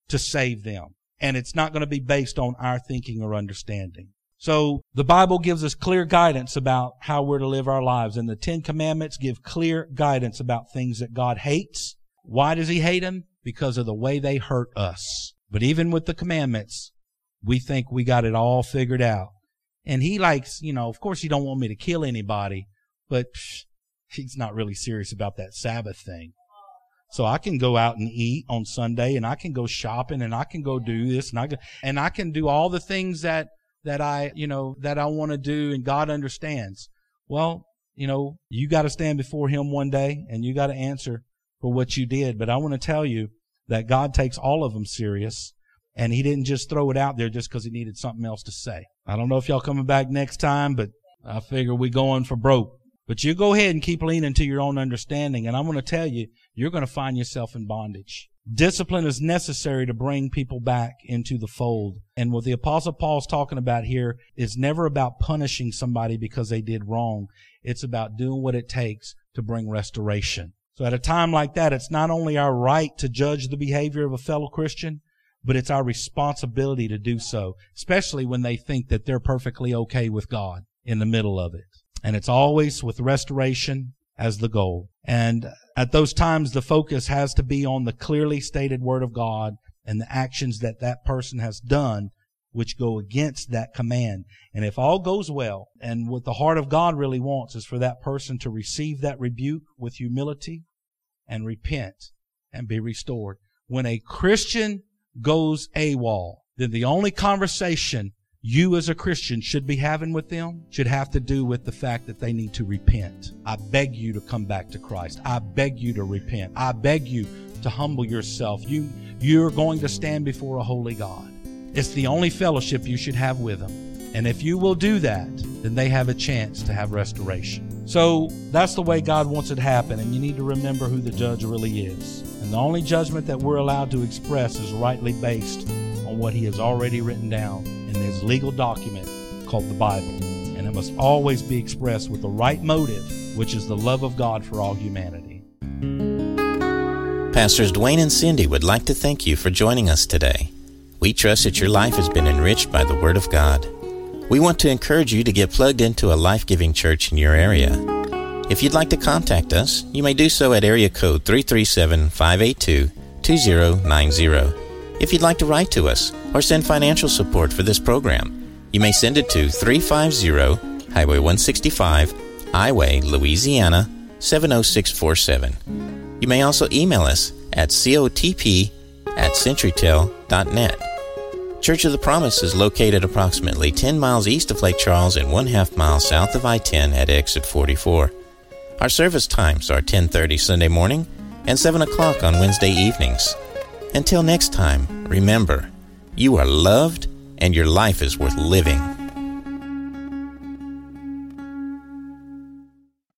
to save them. And it's not going to be based on our thinking or understanding. So the Bible gives us clear guidance about how we're to live our lives. And the Ten Commandments give clear guidance about things that God hates. Why does He hate them? Because of the way they hurt us. But even with the commandments, we think we got it all figured out. And He likes, you know, of course He don't want me to kill anybody, but psh, He's not really serious about that Sabbath thing. So I can go out and eat on Sunday, and I can go shopping, and I can go do this, and I can, and I can do all the things that that I, you know, that I want to do, and God understands. Well, you know, you got to stand before Him one day, and you got to answer for what you did. But I want to tell you that God takes all of them serious, and He didn't just throw it out there just because He needed something else to say. I don't know if y'all coming back next time, but I figure we going for broke. But you go ahead and keep leaning to your own understanding, and I'm going to tell you, you're going to find yourself in bondage. Discipline is necessary to bring people back into the fold. And what the Apostle Paul's talking about here is never about punishing somebody because they did wrong. It's about doing what it takes to bring restoration. So at a time like that, it's not only our right to judge the behavior of a fellow Christian, but it's our responsibility to do so, especially when they think that they're perfectly okay with God in the middle of it. And it's always with restoration as the goal. And at those times, the focus has to be on the clearly stated Word of God and the actions that that person has done which go against that command. And if all goes well, and what the heart of God really wants is for that person to receive that rebuke with humility and repent and be restored. When a Christian goes AWOL, then the only conversation you as a Christian should be having with them should have to do with the fact that they need to repent. I beg you to come back to Christ. I beg you to repent. I beg you to humble yourself. You, you're going to stand before a holy God. It's the only fellowship you should have with Him. And if you will do that, then they have a chance to have restoration. So that's the way God wants it to happen, and you need to remember who the judge really is. And the only judgment that we're allowed to express is rightly based on what He has already written down in His legal document called the Bible. And it must always be expressed with the right motive, which is the love of God for all humanity. Pastors Dwayne and Cindy would like to thank you for joining us today. We trust that your life has been enriched by the Word of God. We want to encourage you to get plugged into a life-giving church in your area. If you'd like to contact us, you may do so at area code three three seven, five eight two, two zero nine zero. If you'd like to write to us or send financial support for this program, you may send it to three fifty Highway one sixty-five, Highway, Louisiana, seven oh six four seven. You may also email us at cotp at centurytel dot net. Church of the Promise is located approximately ten miles east of Lake Charles and one half mile south of I ten at exit forty-four. Our service times are ten thirty Sunday morning and seven o'clock on Wednesday evenings. Until next time, remember, you are loved and your life is worth living.